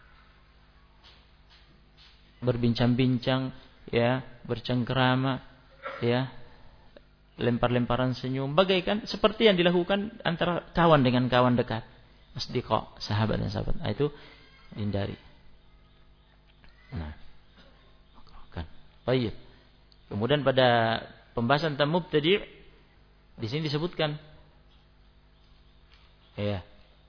berbincang-bincang, ya, bercengkerama, ya, lempar-lemparan senyum, bagaikan seperti yang dilakukan antara kawan dengan kawan dekat, asdiqa, sahabat dan sahabat. Nah, itu hindari. Nah, kan. Baik. Kemudian pada pembahasan tentang mubtadi' di sini disebutkan, ya,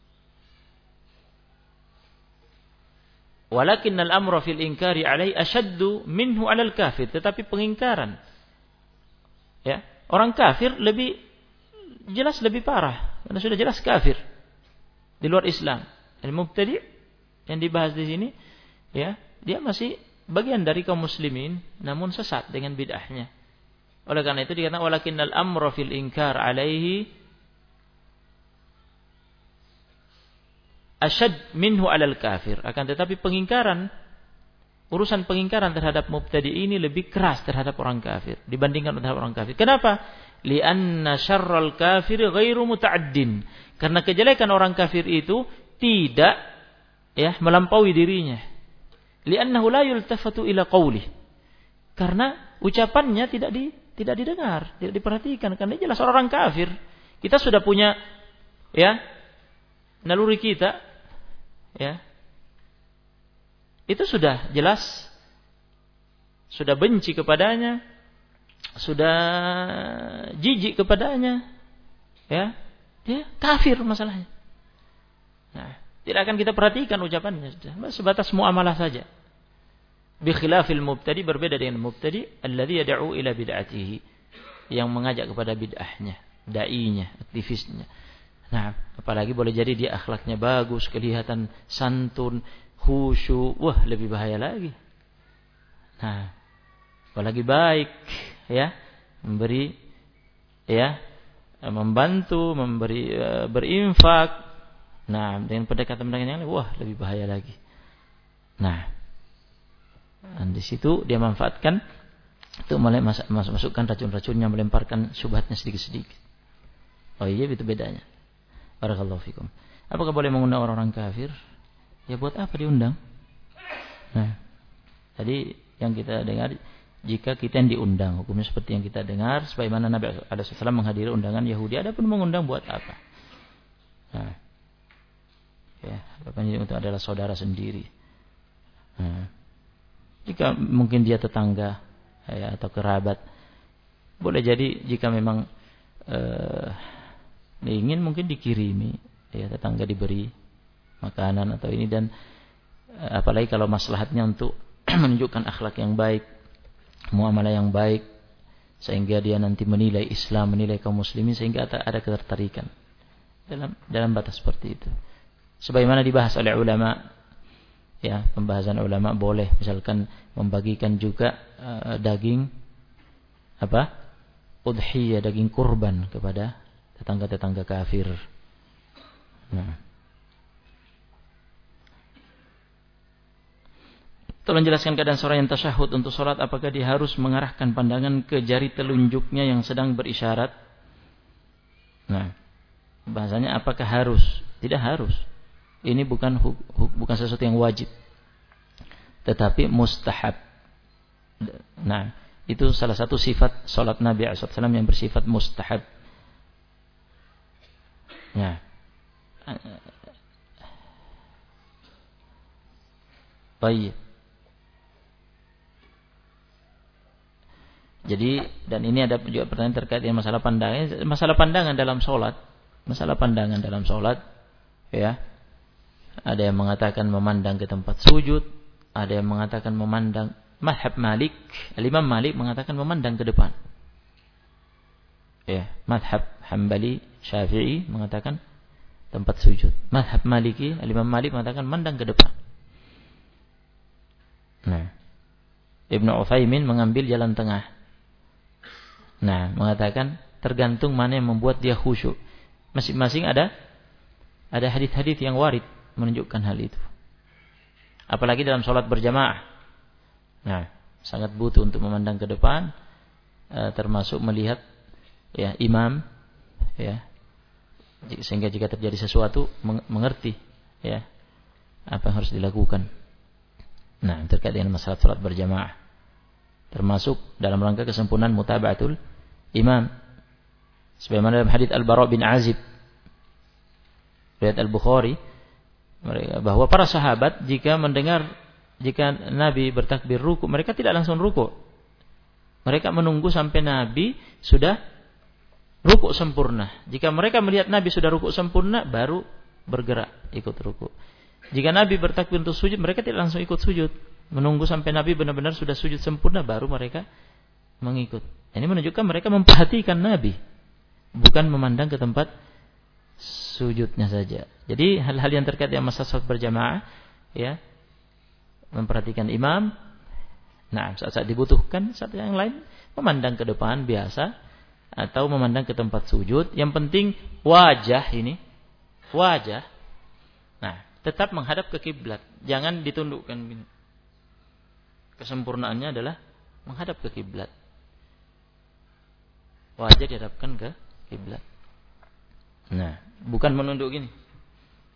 walakinnal amra fil inkari alaihi ashaddu minhu 'alal kafir, tetapi pengingkaran, ya, orang kafir lebih jelas, lebih parah, karena sudah jelas kafir di luar Islam. Al-mubtadi' yang dibahas di sini, ya, dia masih bagian dari kaum muslimin namun sesat dengan bid'ahnya. Oleh karena itu dikatakan walakinnal amra fil inkar alaihi asyad minhu 'alal kafir, akan tetapi pengingkaran, urusan pengingkaran terhadap mubtadi' ini lebih keras terhadap orang kafir dibandingkan terhadap orang kafir. Kenapa? Li'anna syarral kafir ghairu muta'addin, karena kejelekan orang kafir itu tidak, ya, melampaui dirinya. Li'annahu la yultafatu ila qawlih, Karena ucapannya tidak di, tidak didengar, tidak diperhatikan. Karena dia jelas orang kafir. Kita sudah punya ya naluri kita, ya itu sudah jelas, sudah benci kepadanya, sudah jijik kepadanya, ya dia kafir masalahnya. Nah, tidak akan kita perhatikan ucapannya, sebatas muamalah saja. Bi khilafil mubtadi, berbeda dengan mubtadi alladzi yad'u ila bid'atihi, yang mengajak kepada bid'ahnya, dai-nya, aktivisnya. Nah, apalagi boleh jadi dia akhlaknya bagus, kelihatan santun, khusyuk, wah lebih bahaya lagi. Nah, apalagi baik, ya, memberi, ya, membantu, memberi, uh, berinfak. Nah, dengan pendekatan-pendekatan yang lain, wah lebih bahaya lagi. Nah, dan di situ dia manfaatkan untuk mulai masuk, masukkan racun-racunnya, melemparkan syubhatnya sedikit-sedikit. Oh iya, itu bedanya. Barakallahu fikum. Apakah boleh mengundang orang-orang kafir? Ya buat apa diundang? Nah, tadi yang kita dengar, jika kita yang diundang, hukumnya seperti yang kita dengar, sebagaimana Nabi alaihi wasallam menghadiri undangan Yahudi, adapun mengundang buat apa? Nah, ya, bapaknya itu adalah saudara sendiri. Nah, jika mungkin dia tetangga, ya, atau kerabat, boleh jadi jika memang eh, ingin mungkin dikirimi, ya, tetangga diberi makanan atau ini, dan eh, apalagi kalau maslahatnya untuk menunjukkan akhlak yang baik, muamalah yang baik, sehingga dia nanti menilai Islam, menilai kaum muslimin, sehingga ada, ada ketertarikan dalam dalam batas seperti itu. Sebagaimana dibahas oleh ulama, ya, pembahasan ulama boleh misalkan membagikan juga uh, daging apa? Udhiyah, daging kurban kepada tetangga-tetangga kafir. Nah, tolong jelaskan keadaan seorang yang tasyahud untuk sholat, apakah dia harus mengarahkan pandangan ke jari telunjuknya yang sedang berisyarat? Nah, bahasanya apakah harus? Tidak harus. Ini bukan bukan sesuatu yang wajib, tetapi mustahab. Nah, itu salah satu sifat salat Nabi shallallahu alaihi wasallam yang bersifat mustahab. Nah, baik. Jadi, dan ini ada juga pertanyaan terkait dengan masalah pandangan, masalah pandangan dalam salat, masalah pandangan dalam salat, ya. Ada yang mengatakan memandang ke tempat sujud, ada yang mengatakan memandang. Mazhab Malik, Imam Malik mengatakan memandang ke depan. Ya, mazhab Hambali, Syafi'i mengatakan tempat sujud. Mazhab Maliki, Imam Malik mengatakan memandang ke depan. Nah, Ibnu Utsaimin mengambil jalan tengah. Nah, mengatakan tergantung mana yang membuat dia khusyuk. Masing-masing ada ada hadis-hadis yang warid menunjukkan hal itu. Apalagi dalam sholat berjamaah. Nah, sangat butuh untuk memandang ke depan, e, termasuk melihat, ya, imam, ya, sehingga jika terjadi sesuatu mengerti, ya, apa yang harus dilakukan. Nah, terkait dengan masalah sholat berjamaah, termasuk dalam rangka kesempurnaan mutaba'atul imam. Sebagaimana dalam hadits Al-Bara bin Azib, riwayat Al-Bukhari, bahwa para sahabat jika mendengar jika Nabi bertakbir ruku, mereka tidak langsung ruku. Mereka menunggu sampai Nabi sudah ruku sempurna. Jika mereka melihat Nabi sudah ruku sempurna, baru bergerak ikut ruku. Jika Nabi bertakbir untuk sujud, mereka tidak langsung ikut sujud. Menunggu sampai Nabi benar-benar sudah sujud sempurna, baru mereka mengikut. Ini menunjukkan mereka memperhatikan Nabi, bukan memandang ke tempat sujudnya saja. Jadi hal-hal yang terkait dengan masalah salat berjamaah, ya, memperhatikan imam. Nah, saat-saat dibutuhkan, saat yang lain memandang ke depan biasa atau memandang ke tempat sujud. Yang penting wajah ini, wajah, nah, tetap menghadap ke kiblat. Jangan ditundukkan. Kesempurnaannya adalah menghadap ke kiblat. Wajah dihadapkan ke kiblat. Nah, bukan menunduk gini.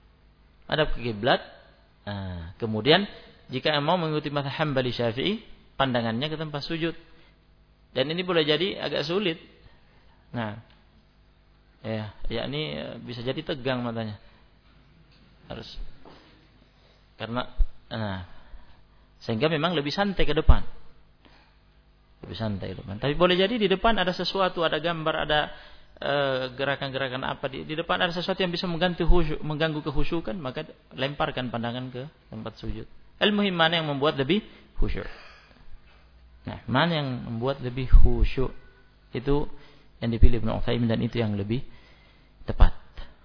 Hadap ke kiblat. Nah, kemudian jika mau mengikuti mazhab Hambali Syafi'i, pandangannya ke tempat sujud. Dan ini boleh jadi agak sulit. Nah, ya, yakni bisa jadi tegang matanya. Harus karena nah, sehingga memang lebih santai ke depan. Lebih santai ke depan. Tapi boleh jadi di depan ada sesuatu, ada gambar, ada uh, gerakan-gerakan apa di, di depan ada sesuatu yang bisa mengganggu khusyuk, mengganggu kehusyukan, maka lemparkan pandangan ke tempat sujud. Al-muhim mana yang membuat lebih khusyuk. Nah, mana yang membuat lebih khusyuk itu yang dipilih Ibnu Utsaimin dan itu yang lebih tepat.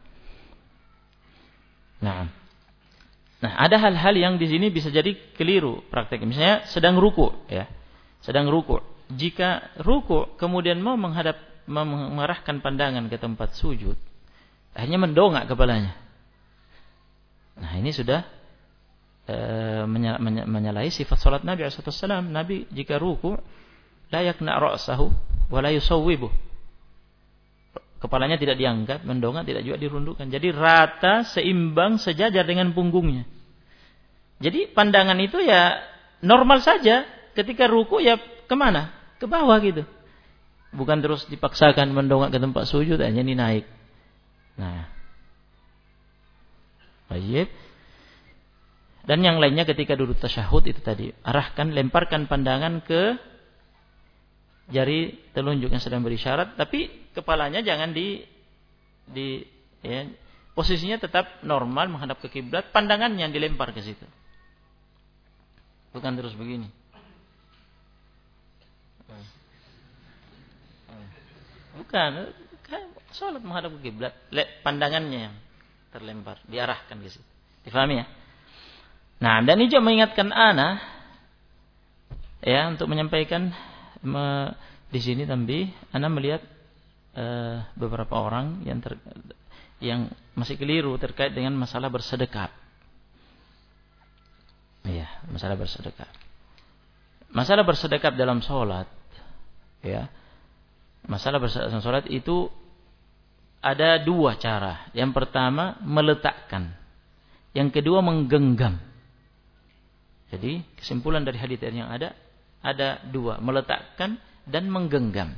Nah, nah ada hal-hal yang di sini bisa jadi keliru praktek. Misalnya sedang ruku, ya, sedang ruku. Jika ruku kemudian mau menghadap, mengarahkan pandangan ke tempat sujud, hanya mendongak kepalanya. Nah, ini sudah menyalahi sifat salat Nabi shallallahu alaihi wasallam. Nabi jika ruku la yakna ra'sahu wa la yusawwibuh. Kepalanya tidak diangkat, mendongak, tidak juga dirundukkan. Jadi rata, seimbang, sejajar dengan punggungnya. Jadi pandangan itu ya normal saja. Ketika ruku ya kemana? Ke bawah gitu. Bukan terus dipaksakan mendongak ke tempat sujud, hanya ini naik. Nah, baik. Dan yang lainnya ketika duduk tasyahud itu tadi, arahkan, lemparkan pandangan ke jari telunjuk yang sedang berisyarat, tapi kepalanya jangan di di ya, posisinya tetap normal menghadap ke kiblat, pandangannya yang dilempar ke situ. Bukan terus begini. Bukan, kan salat menghadap ke kiblat, pandangannya yang terlempar, diarahkan ke situ. Difahami ya? Nah, dan ini juga mengingatkan ana ya untuk menyampaikan me, di sini tapi ana melihat e, beberapa orang yang ter, yang masih keliru terkait dengan masalah bersedekap. Ya, masalah bersedekap. Masalah bersedekap dalam sholat, ya. Masalah bersedekap dalam sholat itu ada dua cara. Yang pertama meletakkan, yang kedua menggenggam. Jadi kesimpulan dari hadits yang ada ada dua, meletakkan dan menggenggam.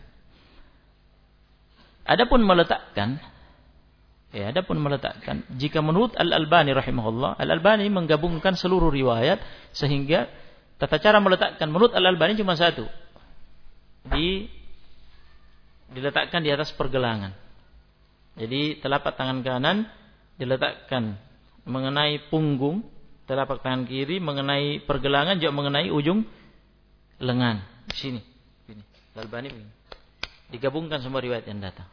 Adapun meletakkan, ya, adapun meletakkan, jika menurut Al-Albani rahimahullah, Al-Albani menggabungkan seluruh riwayat sehingga tata cara meletakkan menurut Al-Albani cuma satu, di diletakkan di atas pergelangan. Jadi telapak tangan kanan diletakkan mengenai punggung, telapak tangan kiri mengenai pergelangan, juga mengenai ujung lengan. Di sini. Ini. Al-Albani begini. Digabungkan semua riwayat yang datang.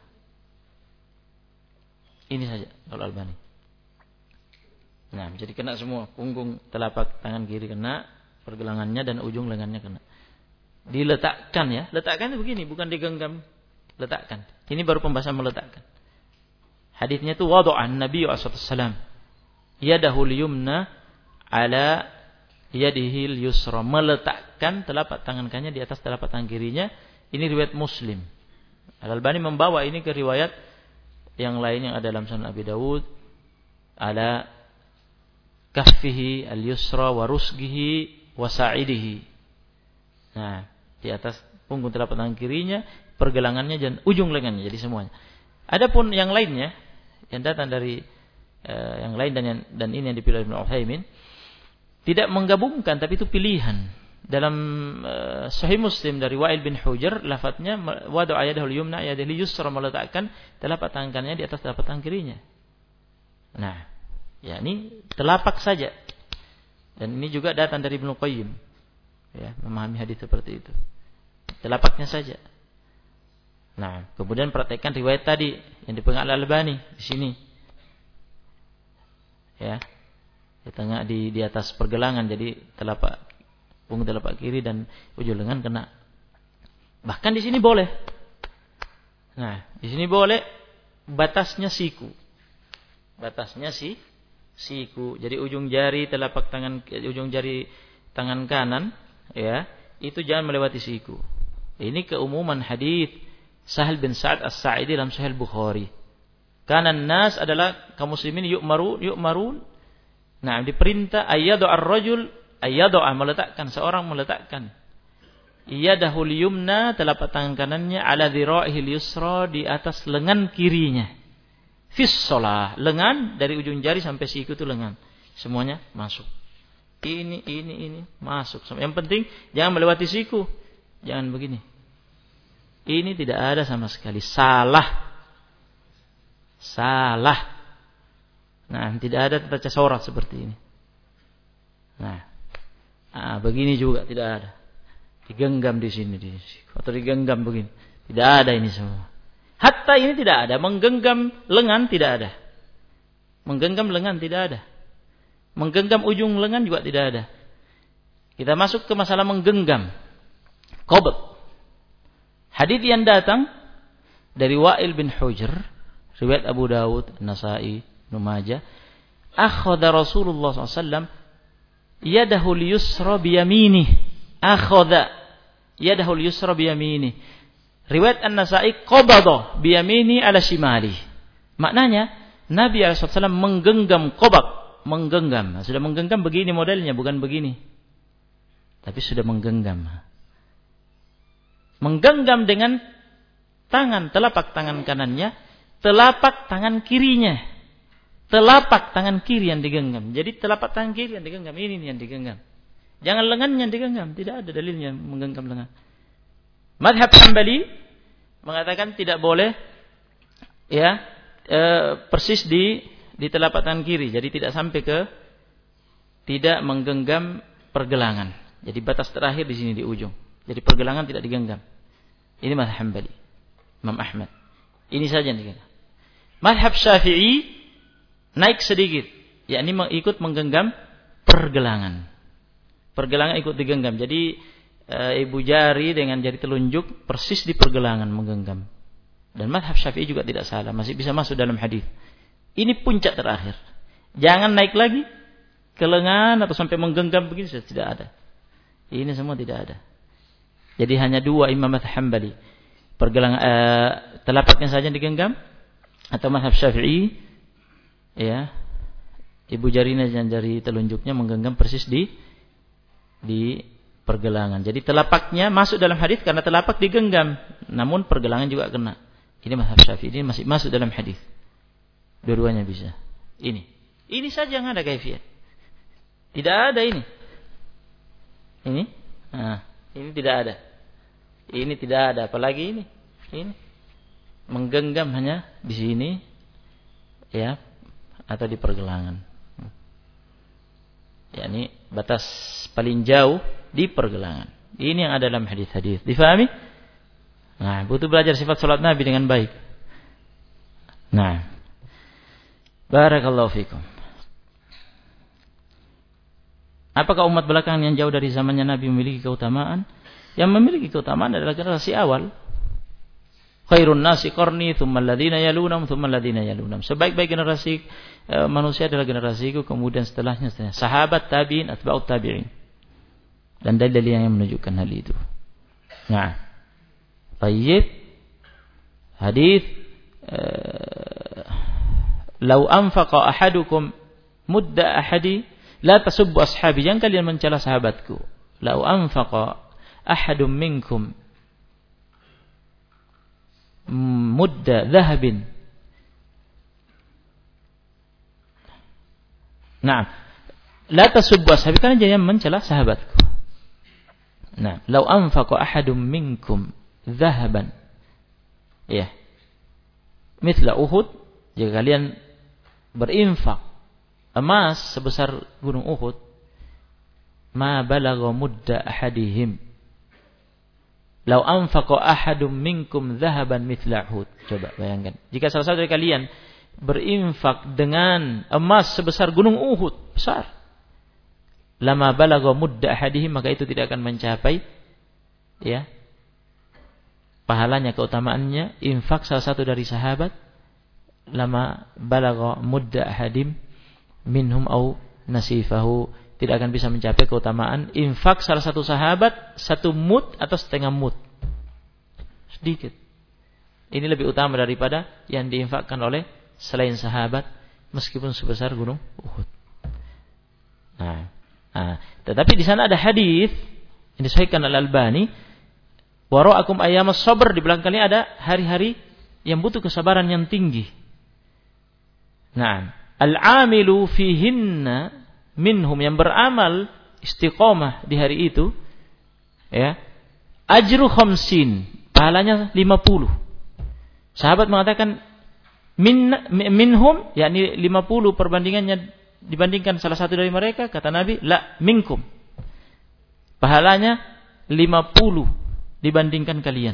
Ini saja kalau Al-Albani. Nah, jadi kena semua. Punggung, telapak tangan kiri kena, pergelangannya dan ujung lengannya kena. Diletakkan ya. Letakkan itu begini, bukan digenggam. Letakkan. Ini baru pembahasan meletakkan. Hadisnya itu wadu'an Nabi shallallahu alaihi wasallam yadahul yumna ala yadihil yusra, meletakkan telapak tangan kanannya di atas telapak tangan kirinya. Ini riwayat Muslim. Al-Albani membawa ini ke riwayat yang lain yang ada dalam Sunan Abi Dawud, ala kaffihi al-yusra wa rusgihi wa sa'idihi. Nah, di atas punggung telapak tangan kirinya, pergelangannya dan ujung lengannya, jadi semuanya. Adapun yang lainnya yang datang dari uh, yang lain dan yang, dan ini yang dipilih Ibnu Utsaimin, tidak menggabungkan, tapi itu pilihan. Dalam uh, Sahih Muslim dari Wa'il bin Hujr, lafadznya wada'a yadahul yumna yadihil yusra, meletakkan telapak tangan kanannya di atas telapak tangan kirinya. Nah, ya ini telapak saja. Dan ini juga datang dari Ibnu Qayyim. Ya, memahami hadis seperti itu. Telapaknya saja. Nah, kemudian praktekkan riwayat tadi yang dipegang Al-Albani di sini. Ya. Di tengah di di atas pergelangan, jadi telapak punggung telapak kiri dan ujung lengan kena. Bahkan di sini boleh. Nah, di sini boleh, batasnya siku. Batasnya si siku. Jadi ujung jari telapak tangan, ujung jari tangan kanan, ya, itu jangan melewati siku. Ini keumuman hadis Sahal bin Sa'ad As-Sa'idi dalam Sahih Bukhari. Karena nas adalah kaum muslimin yu'maru yu'marun. Nah, diperintah ayyadu ar-rajul ayyadu meletakkan, seorang meletakkan yadahul yumna, telapak tangan kanannya, ala dhira'ihil yusra, di atas lengan kirinya. Fis shalah, lengan dari ujung jari sampai siku itu lengan. Semuanya masuk. Ini, ini, ini masuk. Yang penting jangan melewati siku. Jangan begini. Ini tidak ada sama sekali. Salah. Salah. Nah, tidak ada tata corak seperti ini. Nah, nah, begini juga tidak ada. Digenggam di sini, di siku, atau digenggam begini. Tidak ada ini semua. Hatta ini tidak ada. Menggenggam lengan tidak ada. Menggenggam lengan tidak ada. Menggenggam ujung lengan juga tidak ada. Kita masuk ke masalah menggenggam. Qabd. Hadits yang datang dari Wa'il bin Hujr, riwayat Abu Dawud, Nasa'i, Ibnu Majah, akhadha Rasulullah sallallahu alaihi wasallam yadahu al-yusra biyaminih. Akhadha yadahu al-yusra biyaminih. Riwayat An-Nasa'i qabada biyamini ala shimali. Maknanya Nabi sallallahu alaihi wasallam menggenggam qabd, menggenggam. Sudah menggenggam begini modelnya, bukan begini. Tapi sudah menggenggam. Menggenggam dengan tangan, telapak tangan kanannya, telapak tangan kirinya. Telapak tangan kiri yang digenggam. Jadi telapak tangan kiri yang digenggam, ini yang digenggam. Jangan lengannya yang digenggam, tidak ada dalilnya menggenggam lengan. Madhab Hanbali mengatakan tidak boleh ya e, persis di di telapak tangan kiri. Jadi tidak sampai ke, tidak menggenggam pergelangan. Jadi batas terakhir di sini di ujung. Jadi pergelangan tidak digenggam. Ini madhab Hanbali, Imam Ahmad. Ini saja yang digenggam. Madhab Syafi'i naik sedikit, yakni ikut menggenggam pergelangan. Pergelangan ikut digenggam. Jadi e, ibu jari dengan jari telunjuk persis di pergelangan menggenggam. Dan madhab Syafi'i juga tidak salah, masih bisa masuk dalam hadis. Ini puncak terakhir. Jangan naik lagi ke lengan atau sampai menggenggam begini, sudah tidak ada. Ini semua tidak ada. Jadi hanya dua Imam Madhab Hanbali. Pergelangan e, telapaknya saja digenggam, atau madhab Syafi'i ya, ibu jarinya dan jari telunjuknya menggenggam persis di di pergelangan. Jadi telapaknya masuk dalam hadis karena telapak digenggam, namun pergelangan juga kena. Ini madhab Syafi'i, ini masih masuk dalam hadis. Dua-duanya bisa. Ini, ini saja yang ada kaifiat. Tidak ada ini. Ini, nah, ini tidak ada. Ini tidak ada, apalagi ini. Ini menggenggam hanya di sini, ya, atau di pergelangan. Ya, ini batas paling jauh di pergelangan. Ini yang ada dalam hadis-hadis. Difahami? Nah, butuh belajar sifat salat Nabi dengan baik. Nah, barakallahu fikum. Apakah umat belakangan yang jauh dari zamannya Nabi memiliki keutamaan? Yang memiliki keutamaan adalah generasi awal. Khairun nasi qarni, thumma alladhina yalunhum, thumma alladhina yalunhum. Sebaik-baik generasi e, manusia adalah generasiku, kemudian setelahnya, setelahnya. Sahabat, tabi'in, atba'ut tabi'in. Dan dalil yang menunjukkan hal itu. Nah, tayyib. Hadis e, Lau anfaqa ahadukum mudda ahadi la tasubbu ashabi. Jangan kalian mencela sahabatku. Lau anfaqa ahadum minkum mudda dhahabin. Nah, la tasubbu ashabi, kalian jangan mencela sahabatku. Nah, lau anfaqa ahadum minkum dhahaban. Ya. Mithla Uhud, jika kalian berinfak emas sebesar gunung Uhud, ma balagha mudda ahadihim. Lau anfaqa ahadum minkum dhahaban mithla Uhud. Coba bayangkan, jika salah satu dari kalian berinfak dengan emas sebesar gunung Uhud, besar, lama balagha mudda ahadihim, maka itu tidak akan mencapai ya pahalanya, keutamaannya infak salah satu dari sahabat, lama balagha mudda ahadim minhum au nasifahu, tidak akan bisa mencapai keutamaan infak salah satu sahabat satu mud atau setengah mud, sedikit. Ini lebih utama daripada yang diinfakkan oleh selain sahabat meskipun sebesar gunung Uhud. Nah, nah tetapi di sana ada hadis yang disahihkan Al-Albani Wara'akum ayyamas sabr, di belakang kalian ada hari-hari yang butuh kesabaran yang tinggi. Nah, al-amilu fihinna minhum, yang beramal istiqomah di hari itu, ya, ajru khamsin, pahalanya lima puluh. Sahabat mengatakan min minhum, yakni lima puluh perbandingannya dibandingkan salah satu dari mereka. Kata Nabi, la minkum, pahalanya lima puluh dibandingkan kalian.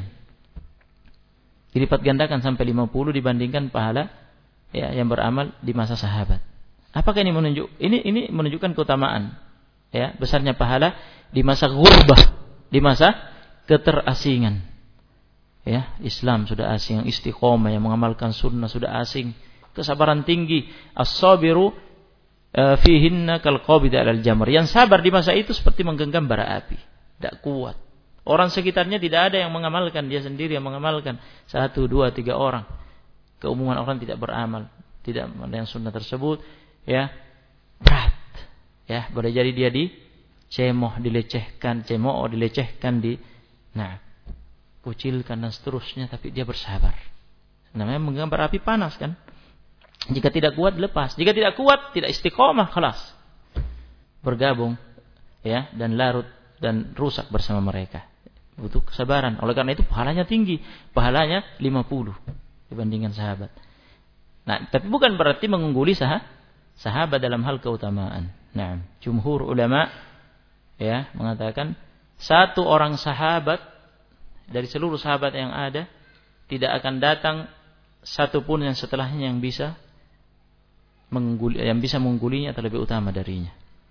Dilipat gandakan sampai lima puluh dibandingkan pahala, ya, yang beramal di masa sahabat. Apakah ini menunjuk? Ini ini menunjukkan keutamaan, ya, besarnya pahala di masa ghurbah, di masa keterasingan. Ya, Islam sudah asing, yang istiqomah, yang mengamalkan sunnah sudah asing. Kesabaran tinggi, as-sabiru uh, fihinna kal qabid 'alal jamr. Yang sabar di masa itu seperti menggenggam bara api, tidak kuat. Orang sekitarnya tidak ada yang mengamalkan, dia sendiri yang mengamalkan. Satu, dua, tiga orang. Keumuman orang tidak beramal, tidak ada yang sunnah tersebut, ya, berat. Ya, boleh jadi dia dicemoh, dilecehkan, cemooh, dilecehkan, di, nah, kucilkan dan seterusnya, tapi dia bersabar. Namanya menggambar api panas kan. Jika tidak kuat lepas, jika tidak kuat tidak istiqomah, khalas, bergabung, ya, dan larut dan rusak bersama mereka. Butuh kesabaran. Oleh karena itu pahalanya tinggi, pahalanya lima puluh dibandingkan sahabat. Nah, tapi bukan berarti mengungguli sah- sahabat dalam hal keutamaan. Nah, jumhur ulama, ya, mengatakan satu orang sahabat dari seluruh sahabat yang ada tidak akan datang satu pun yang setelahnya yang bisa mengungguli, yang bisa mengunggulinya atau lebih utama darinya.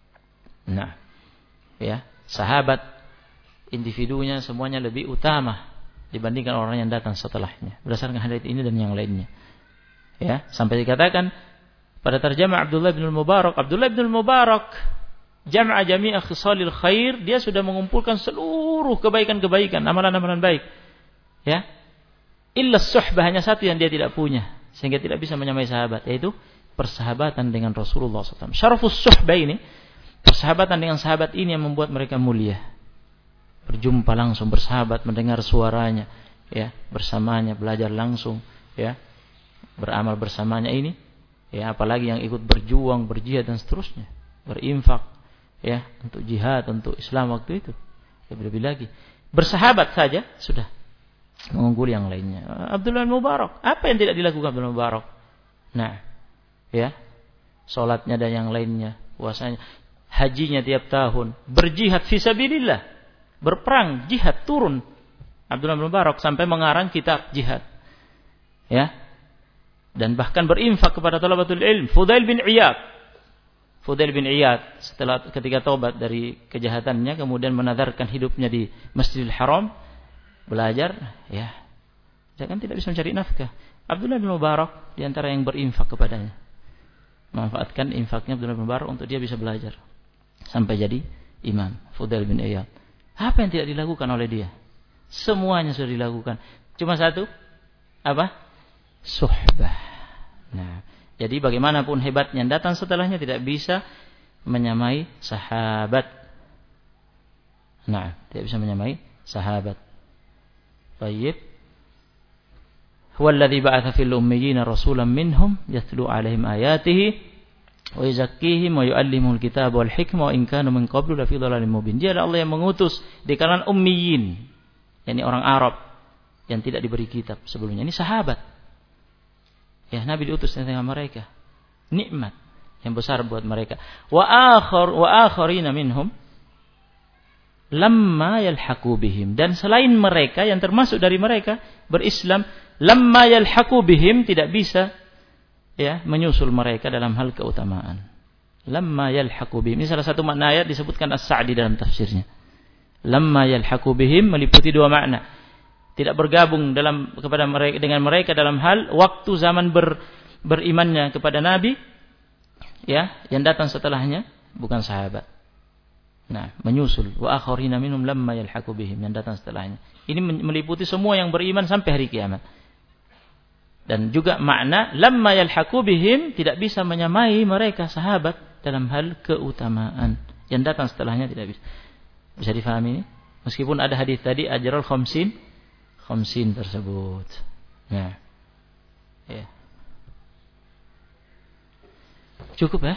Nah, ya, sahabat individunya semuanya lebih utama dibandingkan orang yang datang setelahnya berdasarkan hadits ini dan yang lainnya. Ya, sampai dikatakan pada terjemah Abdullah bin Mubarak, Abdullah bin Mubarak jama'a jami'a khisalil khair, dia sudah mengumpulkan seluruh kebaikan-kebaikan, amalan-amalan baik. Ya. Illa suhbah, hanya satu yang dia tidak punya sehingga tidak bisa menyamai sahabat, yaitu persahabatan dengan Rasulullah shallallahu alaihi wasallam. Syarafus suhbah ini, persahabatan dengan sahabat ini yang membuat mereka mulia. Berjumpa langsung, bersahabat, mendengar suaranya, ya, bersamanya, belajar langsung, ya, beramal bersamanya ini, ya, apalagi yang ikut berjuang, berjihad dan seterusnya, berinfak, ya, untuk jihad, untuk Islam waktu itu, lebih-lebih lagi bersahabat saja sudah mengungguli yang lainnya. Abdullah bin Mubarak, apa yang tidak dilakukan Abdullah bin Mubarak? Nah, ya, salatnya dan yang lainnya, puasanya, hajinya tiap tahun, berjihad fisabilillah, berperang, jihad, turun Abdullah bin Mubarak sampai mengarang kitab jihad, ya, dan bahkan berinfak kepada talabatul ilm. Fudail bin Iyad, Fudail bin Iyad setelah ketika taubat dari kejahatannya kemudian menadarkan hidupnya di Masjidil Haram, belajar, ya, jangan tidak bisa mencari nafkah. Abdullah bin Mubarak di antara yang berinfak kepadanya, manfaatkan infaknya Abdullah bin Mubarak untuk dia bisa belajar sampai jadi imam. Fudail bin Iyad, apa yang tidak dilakukan oleh dia? Semuanya sudah dilakukan. Cuma satu, apa? Suhbah. Nah, jadi bagaimanapun hebatnya yang datang setelahnya tidak bisa menyamai sahabat. Nah, tidak bisa menyamai sahabat. Baik. Huwallazi ba'atsa fil ummiyina rasulan minhum yatlu 'alaihim ayatihi wa yuzakkihim wa yu'allimuhul kitaba wal hikmah wa in kanu min qablu lafi dhalalin mubin. Dia adalah Allah yang mengutus di kalangan ummiyin, yakni orang Arab yang tidak diberi kitab sebelumnya. Ini sahabat. Ya, Nabi diutus di tengah mereka. Nikmat yang besar buat mereka. Wa akhar wa akharina minhum lamma yalhaqu bihim, dan selain mereka yang termasuk dari mereka berislam, lamma yalhaqu bihim, tidak bisa, ya, menyusul mereka dalam hal keutamaan. Lamma yalhaqu bihim, ini salah satu makna ayat disebutkan As-Sa'di dalam tafsirnya. Lamma yalhaqu bihim meliputi dua makna. Tidak bergabung dalam kepada mereka dengan mereka dalam hal waktu zaman ber, berimannya kepada Nabi, ya, yang datang setelahnya bukan sahabat. Nah, menyusul wa akharina minhum lamma yalhaqu bihim, yang datang setelahnya. Ini meliputi semua yang beriman sampai hari kiamat. Dan juga makna lamma yalhaqu bihim, tidak bisa menyamai mereka sahabat dalam hal keutamaan. Yang datang setelahnya tidak bisa. Bisa difahami ini? Meskipun ada hadis tadi ajrul khamsin khamsin tersebut. Nah. Ya. Cukup ya?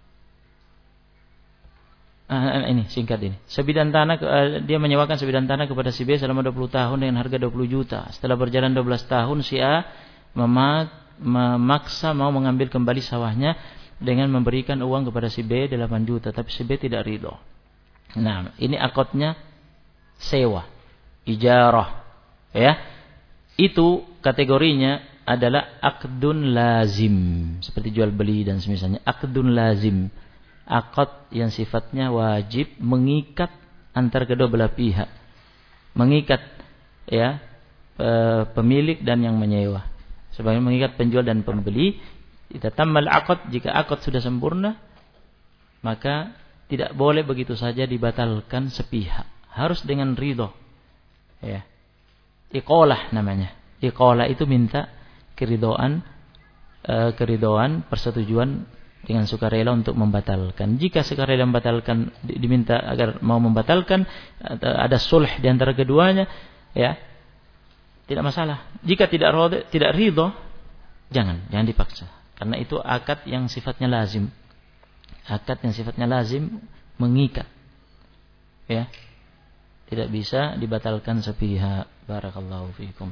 Ah, ini singkat ini. Sebidang tanah dia menyewakan sebidang tanah kepada si B selama dua puluh tahun dengan harga dua puluh juta. Setelah berjalan dua belas tahun si A memak, memaksa mau mengambil kembali sawahnya dengan memberikan uang kepada si B delapan juta, tapi si B tidak ridho. Nah, ini akadnya sewa, ijarah. Ya. Itu kategorinya adalah akdun lazim, seperti jual beli dan semisalnya. Akdun lazim, akad yang sifatnya wajib, mengikat antar kedua belah pihak, mengikat ya pemilik dan yang menyewa, sebagai mengikat penjual dan pembeli. Idza tammal akad, jika akad sudah sempurna, maka tidak boleh begitu saja dibatalkan sepihak, harus dengan ridho. Ya, iqalah namanya. Iqalah itu minta keridoan, uh, keridoan, persetujuan dengan sukarela untuk membatalkan. Jika sukarela membatalkan, diminta agar mau membatalkan, ada sulh di antara keduanya, ya, tidak masalah. Jika tidak ridho, tidak ridho, jangan, jangan dipaksa. Karena itu akad yang sifatnya lazim. Akad yang sifatnya lazim mengikat. Ya. Tidak bisa dibatalkan sepihak. Barakallahu fiikum.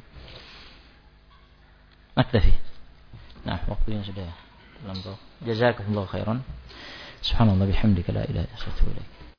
Aktafi. Nah, waktunya sudah terlampau. Jazakumullahu khairan. Subhanallah bihamdika la ilaha illa anta astaghfiruka wa atubu ilaik.